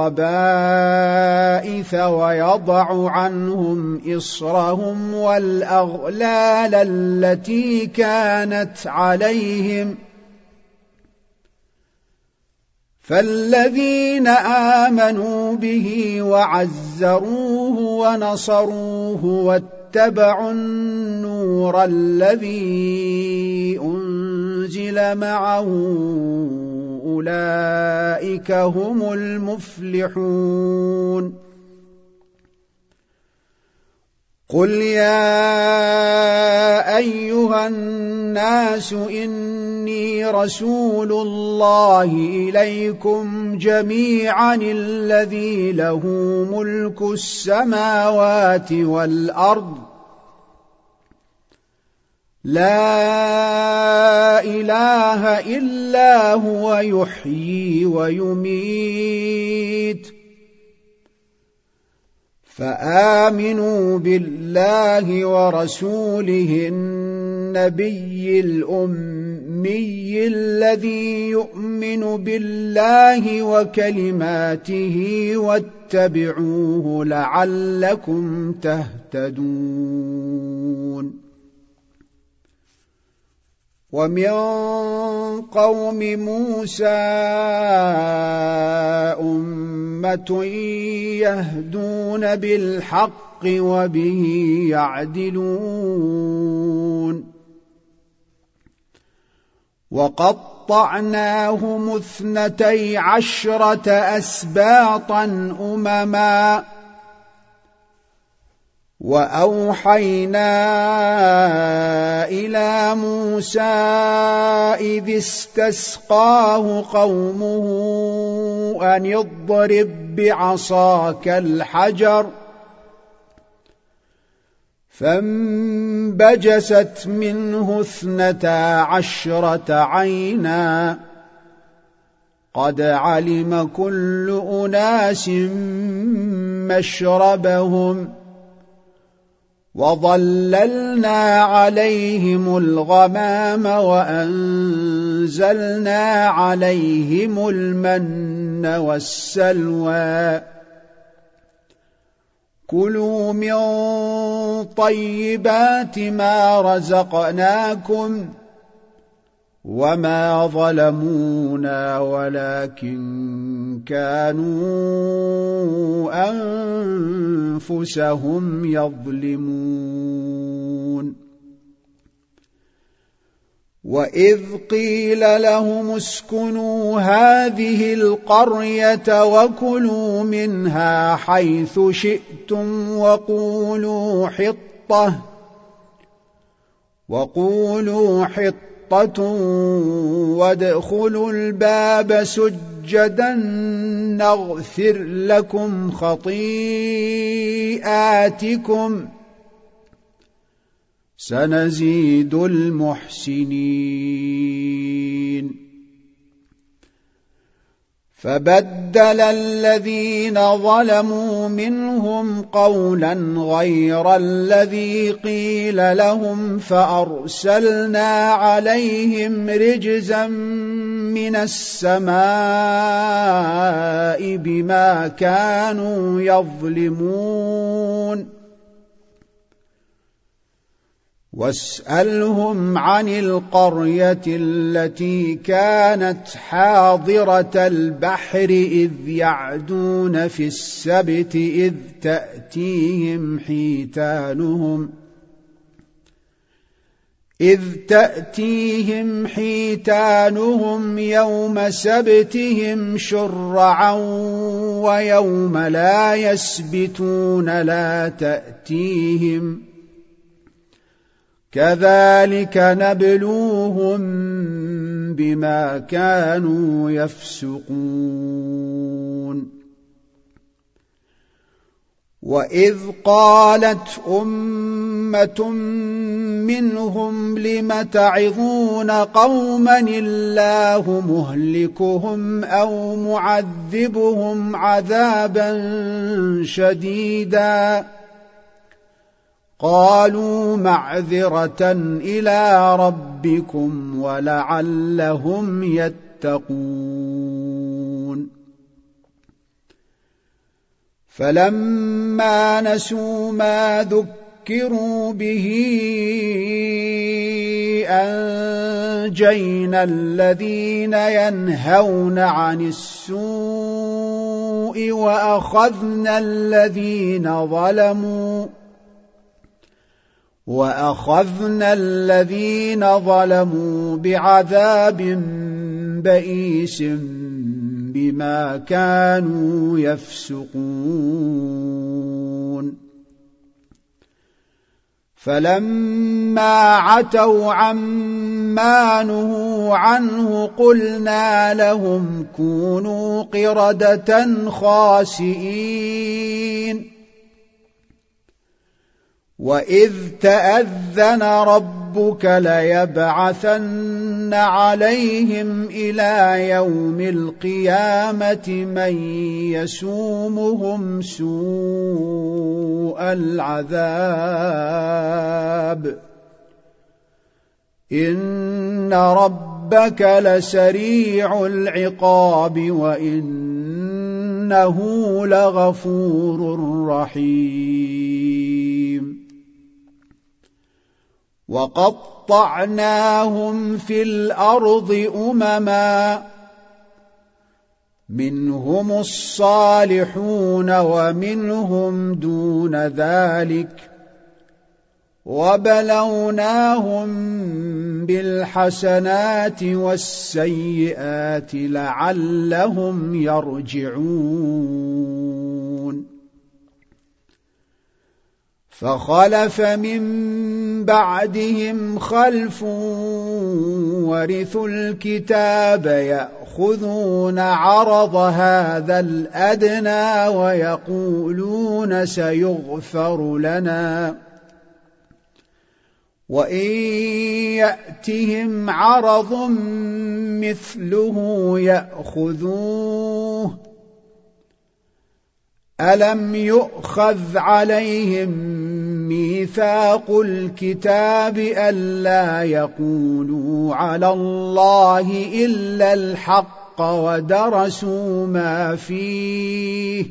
الخبائث ويضع عنهم إصرهم والأغلال التي كانت عليهم. فالذين آمنوا به وعزروه ونصروه واتبعوا النور الذي أنزل معه أولئك هم المفلحون قل يا أيها الناس إني رسول الله إليكم جميعا الذي له ملك السماوات والأرض لا إله إلا هو يحيي ويميت فآمنوا بالله ورسوله النبي الأمي الذي يؤمن بالله وكلماته واتبعوه لعلكم تهتدون ومن قوم موسى أمة يهدون بالحق وبه يعدلون وقطعناهم اثنتي عشرة أسباطا أمما وأوحينا إلى موسى إذ استسقاه قومه أن اضرب بعصاك الحجر فانبجست منه اثنتا عشرة عينا قد علم كل أناس مشربهم وظللنا عليهم الغمام وأنزلنا عليهم المن والسلوى كلوا من طيبات ما رزقناكم وما ظلمونا ولكن كانوا أنفسهم يظلمون وإذ قيل لهم اسكنوا هذه القرية وكلوا منها حيث شئتم وقولوا حطة وقولوا حطة وادخلوا الباب سجدا نغفر لكم خطيئاتكم سنزيد المحسنين فبدل الذين ظلموا منهم قولا غير الذي قيل لهم فأرسلنا عليهم رجزا من السماء بما كانوا يظلمون واسألهم عن القرية التي كانت حاضرة البحر إذ يعدون في السبت إذ تأتيهم حيتانهم إذ تأتيهم حيتانهم يوم سبتهم شرعا ويوم لا يسبتون لا تأتيهم كذلك نبلوهم بما كانوا يفسقون وإذ قالت أمة منهم لم تعظون قوما الله مهلكهم أو معذبهم عذابا شديدا قالوا معذرة إلى ربكم ولعلهم يتقون فلما نسوا ما ذكروا به أنجينا الذين ينهون عن السوء وأخذنا الذين ظلموا وأخذنا الذين ظلموا بعذاب بئيس بما كانوا يفسقون فلما عتوا عما نهوا عنه قلنا لهم كونوا قردة خاسئين وإذ تأذن ربك ليبعثن عليهم إلى يوم القيامة من يسومهم سوء العذاب إن ربك لسريع العقاب وإنه لغفور رحيم وقطعناهم في الأرض أمما منهم الصالحون ومنهم دون ذلك وبلوناهم بالحسنات والسيئات لعلهم يرجعون فخلف من بعدهم خلف ورثوا الكتاب يأخذون عرض هذا الأدنى ويقولون سيغفر لنا وإن يأتهم عرض مثله يأخذوه ألم يؤخذ عليهم ميثاق الكتاب ألا يقولوا على الله إلا الحق ودرسوا ما فيه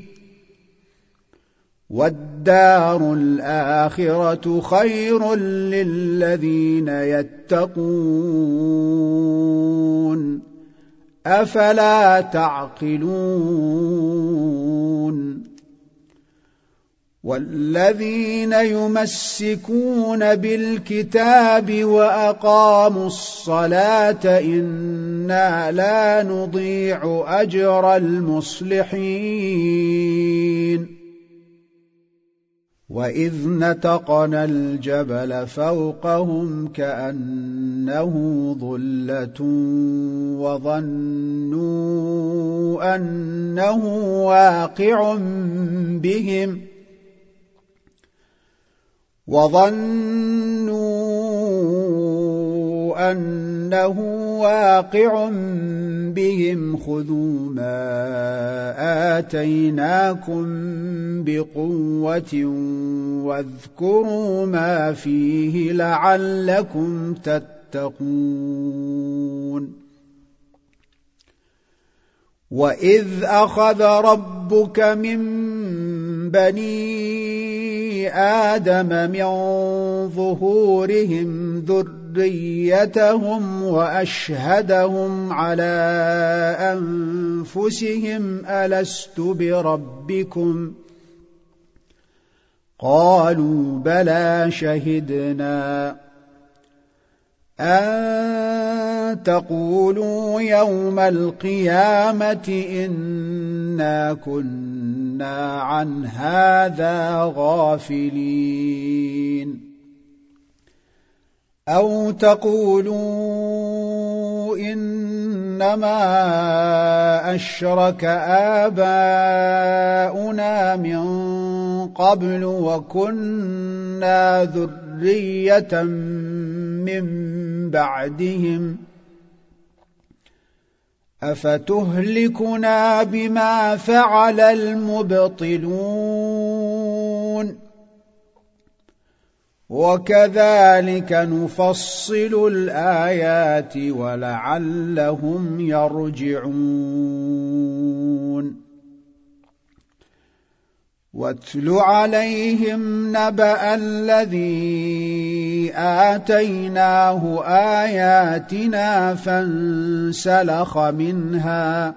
والدار الآخرة خير للذين يتقون أفلا تعقلون والذين يمسكون بالكتاب وأقاموا الصلاة إنا لا نضيع أجر المصلحين وإذ نتقنا الجبل فوقهم كأنه ظلة وظنوا أنه واقع بهم وظنوا أنه واقع بهم خذوا ما آتيناكم بقوة واذكروا ما فيه لعلكم تتقون وإذ أخذ ربك من بني آدم من ظهورهم ذريتهم وأشهدهم على أنفسهم ألست بربكم قالوا بلى شهدنا أن تقولوا يوم القيامة إنا كنا عن هذا غافلين أو تقولوا إنما أشرك آباؤنا من قبل وكنا ذرية من بعدهم أفتهلكنا بما فعل المبطلون وكذلك نفصل الآيات ولعلهم يرجعون واتل عليهم نبأ الذي آتيناه آياتنا فانسلخ منها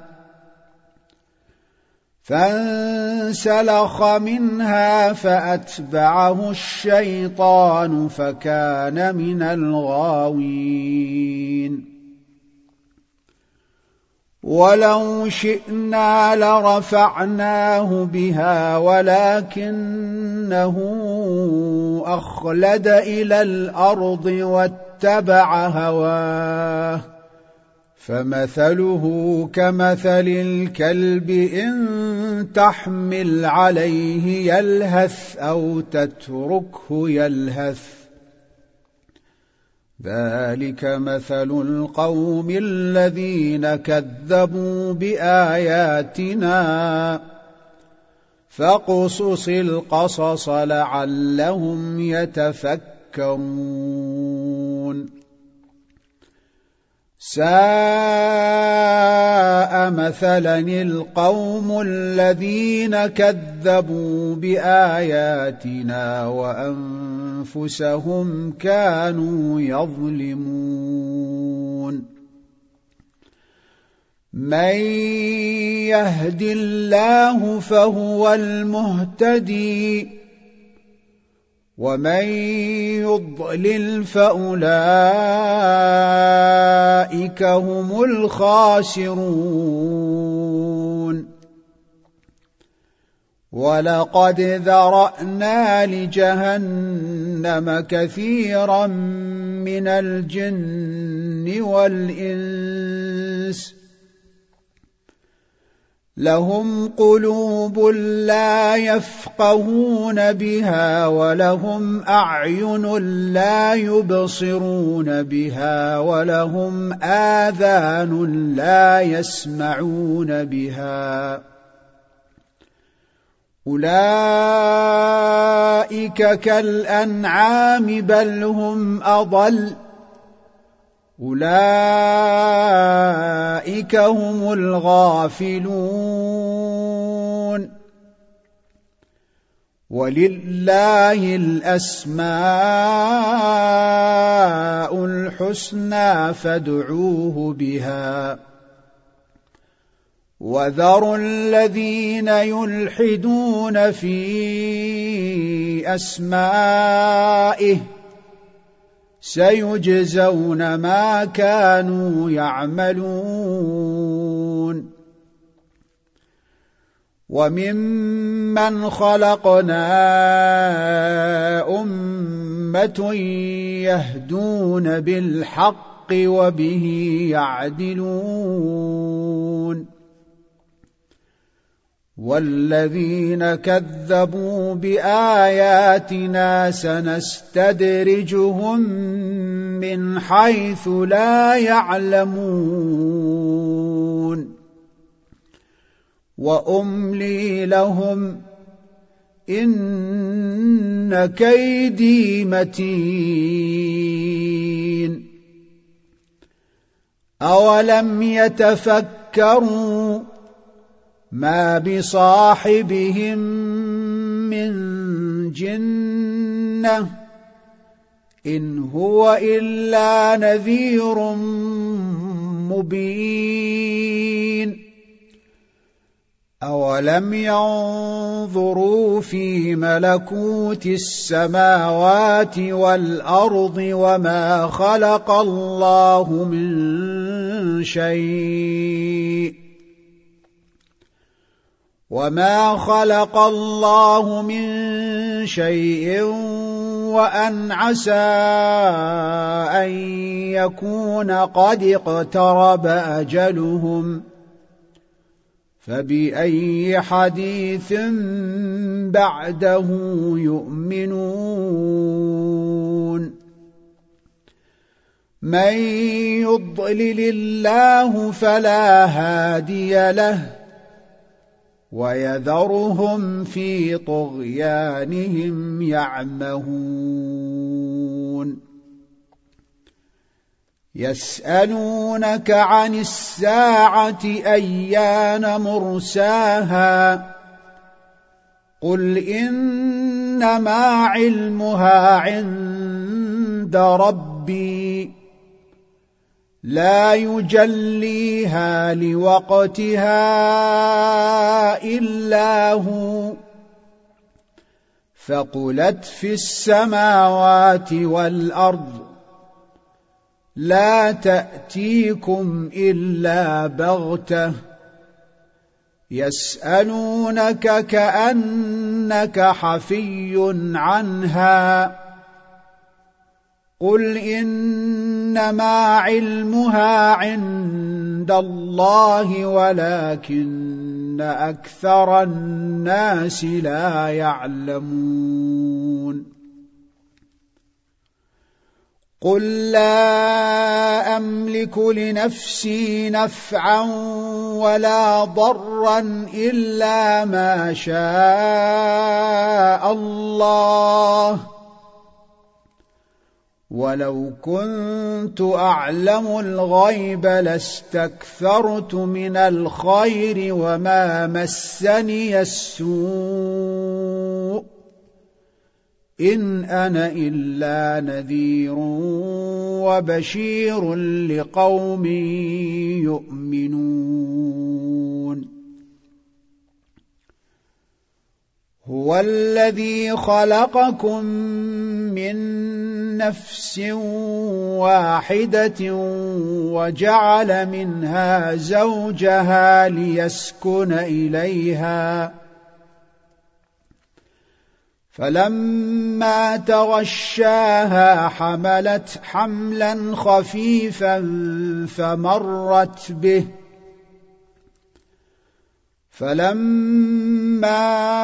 فانسلخ منها فأتبعه الشيطان فكان من الغاوين ولو شئنا لرفعناه بها ولكنه أخلد إلى الأرض واتبع هواه فمثله كمثل الكلب إن تحمل عليه يلهث أو تتركه يلهث ذلك مثل القوم الذين كذبوا بآياتنا فاقصص القصص لعلهم يتفكرون ساء مثلا القوم الذين كذبوا بآياتنا وأنفسهم كانوا يظلمون من يهد الله فهو المهتدي ومن يضلل فأولئك هم الخاسرون ولقد ذرأنا لجهنم كثيرا من الجن والإنس لهم قلوب لا يفقهون بها ولهم أعين لا يبصرون بها ولهم آذان لا يسمعون بها أولئك كالأنعام بل هم أضل أولئك هم الغافلون ولله الأسماء الحسنى فادعوه بها وذروا الذين يلحدون في أسمائه سيجزون ما كانوا يعملون وممن خلقنا أمة يهدون بالحق وبه يعدلون والذين كذبوا بآياتنا سنستدرجهم من حيث لا يعلمون وأملي لهم إن كيدي متين أولم يتفكروا ما بصاحبهم من جنة إن هو إلا نذير مبين أولم ينظروا في ملكوت السماوات والأرض وما خلق الله من شيء وما خلق الله من شيء وأن عسى أن يكون قد اقترب أجلهم فبأي حديث بعده يؤمنون من يضلل الله فلا هادي له ويذرهم في طغيانهم يعمهون يسألونك عن الساعة أيان مرساها قل إنما علمها عند ربي لا يجليها لوقتها إلا هو فقلت في السماوات والأرض لا تأتيكم إلا بغتة يسألونك كأنك حفي عنها قل إنما علمها عند الله ولكن أكثر الناس لا يعلمون قل لا أملك لنفسي نفعا ولا ضرا إلا ما شاء الله ولو كنت أعلم الغيب لاستكثرت من الخير وما مسني السوء إن أنا إلا نذير وبشير لقوم يؤمنون هو الذي خلقكم من نفس واحدة وجعل منها زوجها ليسكن إليها فلما تغشاها حملت حملا خفيفا فمرت به فلما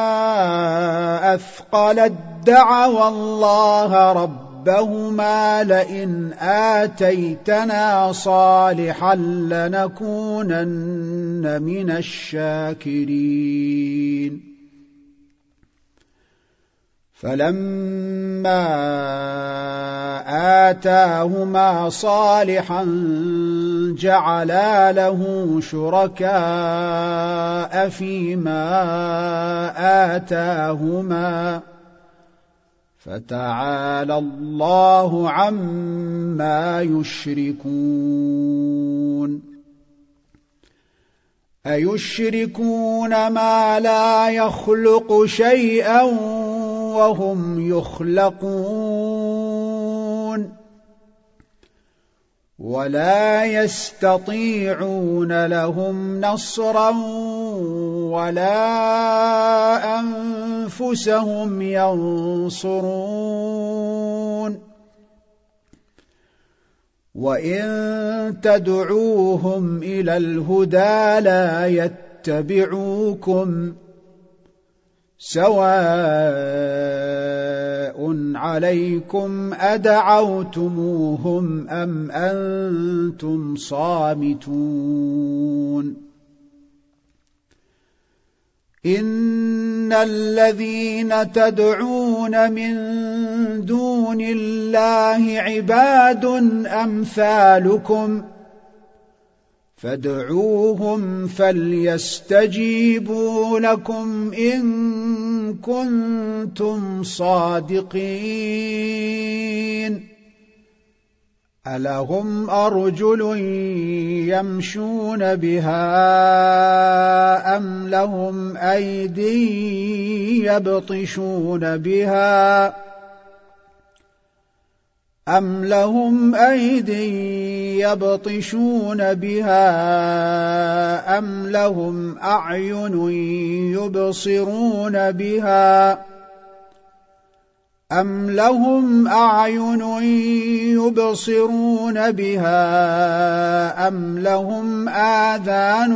أثقلت دعوا الله ربهما لئن آتيتنا صالحا لنكونن من الشاكرين فلما آتاهما صالحا جعلا له شركاء فيما آتاهما فتعالى الله عما يشركون أيشركون ما لا يخلق شيئا وهم يخلقون ولا يستطيعون لهم نصرا ولا أنفسهم ينصرون وإن تدعوهم إلى الهدى لا يتبعوكم سواء عليكم أدعوتموهم أم أنتم صامتون إن الذين تدعون من دون الله عباد أمثالكم فادعوهم فليستجيبوا لكم إن كنتم صادقين ألهم أرجل يمشون بها أم لهم أيدي يبطشون بها أم لهم أيدي يبطشون بها أم لهم أعين يبصرون بها أم لهم أعين يبصرون بها أم لهم آذان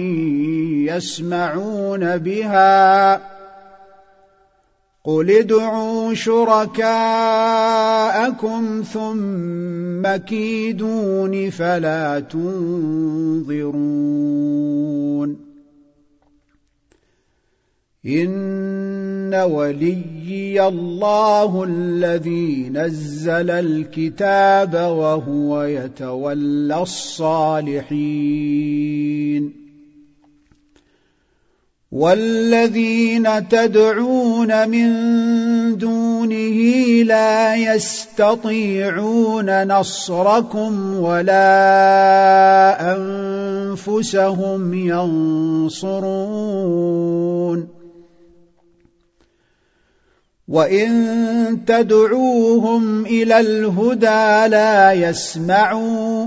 يسمعون بها قل ادعوا شركاءكم ثم كيدون فلا تنظرون إن وليي الله الذي نزل الكتاب وهو يتولى الصالحين والذين تدعون من دونه لا يستطيعون نصركم ولا أنفسهم ينصرون وإن تدعوهم إلى الهدى لا يسمعوا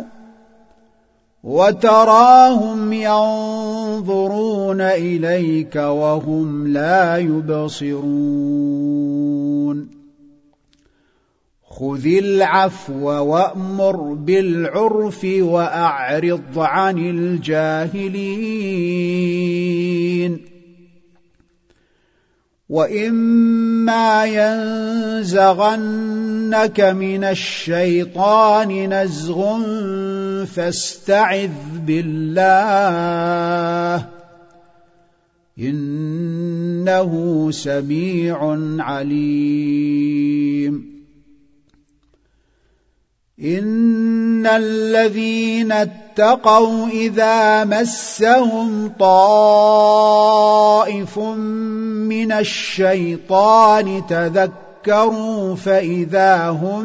وتراهم ينظرون إليك وهم لا يبصرون خذ العفو وأمر بالعرف وأعرض عن الجاهلين وإما ينزغنك من الشيطان نزغ فاستعذ بالله إنه سميع عليم إن الذين اتقوا إذا مسهم طائف من الشيطان تذكروا فإذا هم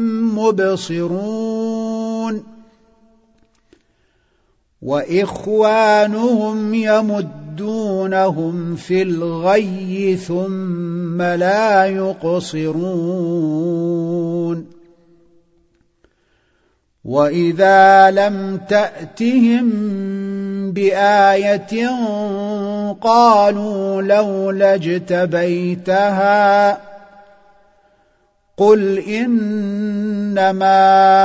مبصرون وإخوانهم يمدونهم في الغي ثم لا يقصرون وإذا لم تأتهم بآية قالوا لولا اجتبيتها قل إنما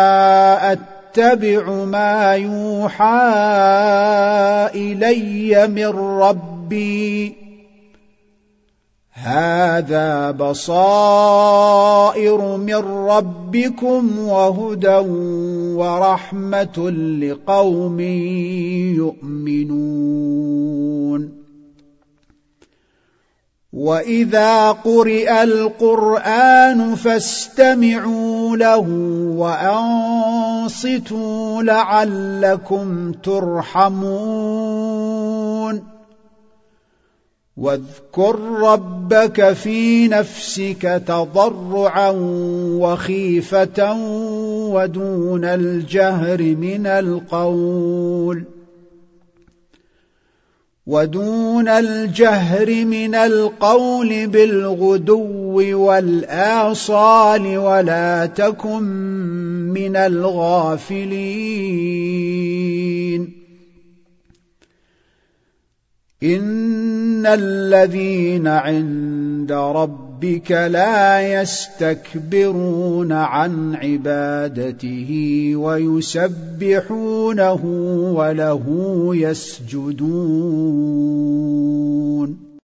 أتبع ما يوحى إلي من ربي هذا بصائر من ربكم وهدى ورحمة لقوم يؤمنون وإذا قرئ القرآن فاستمعوا له وأنصتوا لعلكم ترحمون واذكر ربك في نفسك تضرعا وخيفة ودون الجهر من القول ودون الجهر من القول بالغدو والآصال ولا تكن من الغافلين إن الذين عند ربك لا يستكبرون عن عبادته ويسبحونه وله يسجدون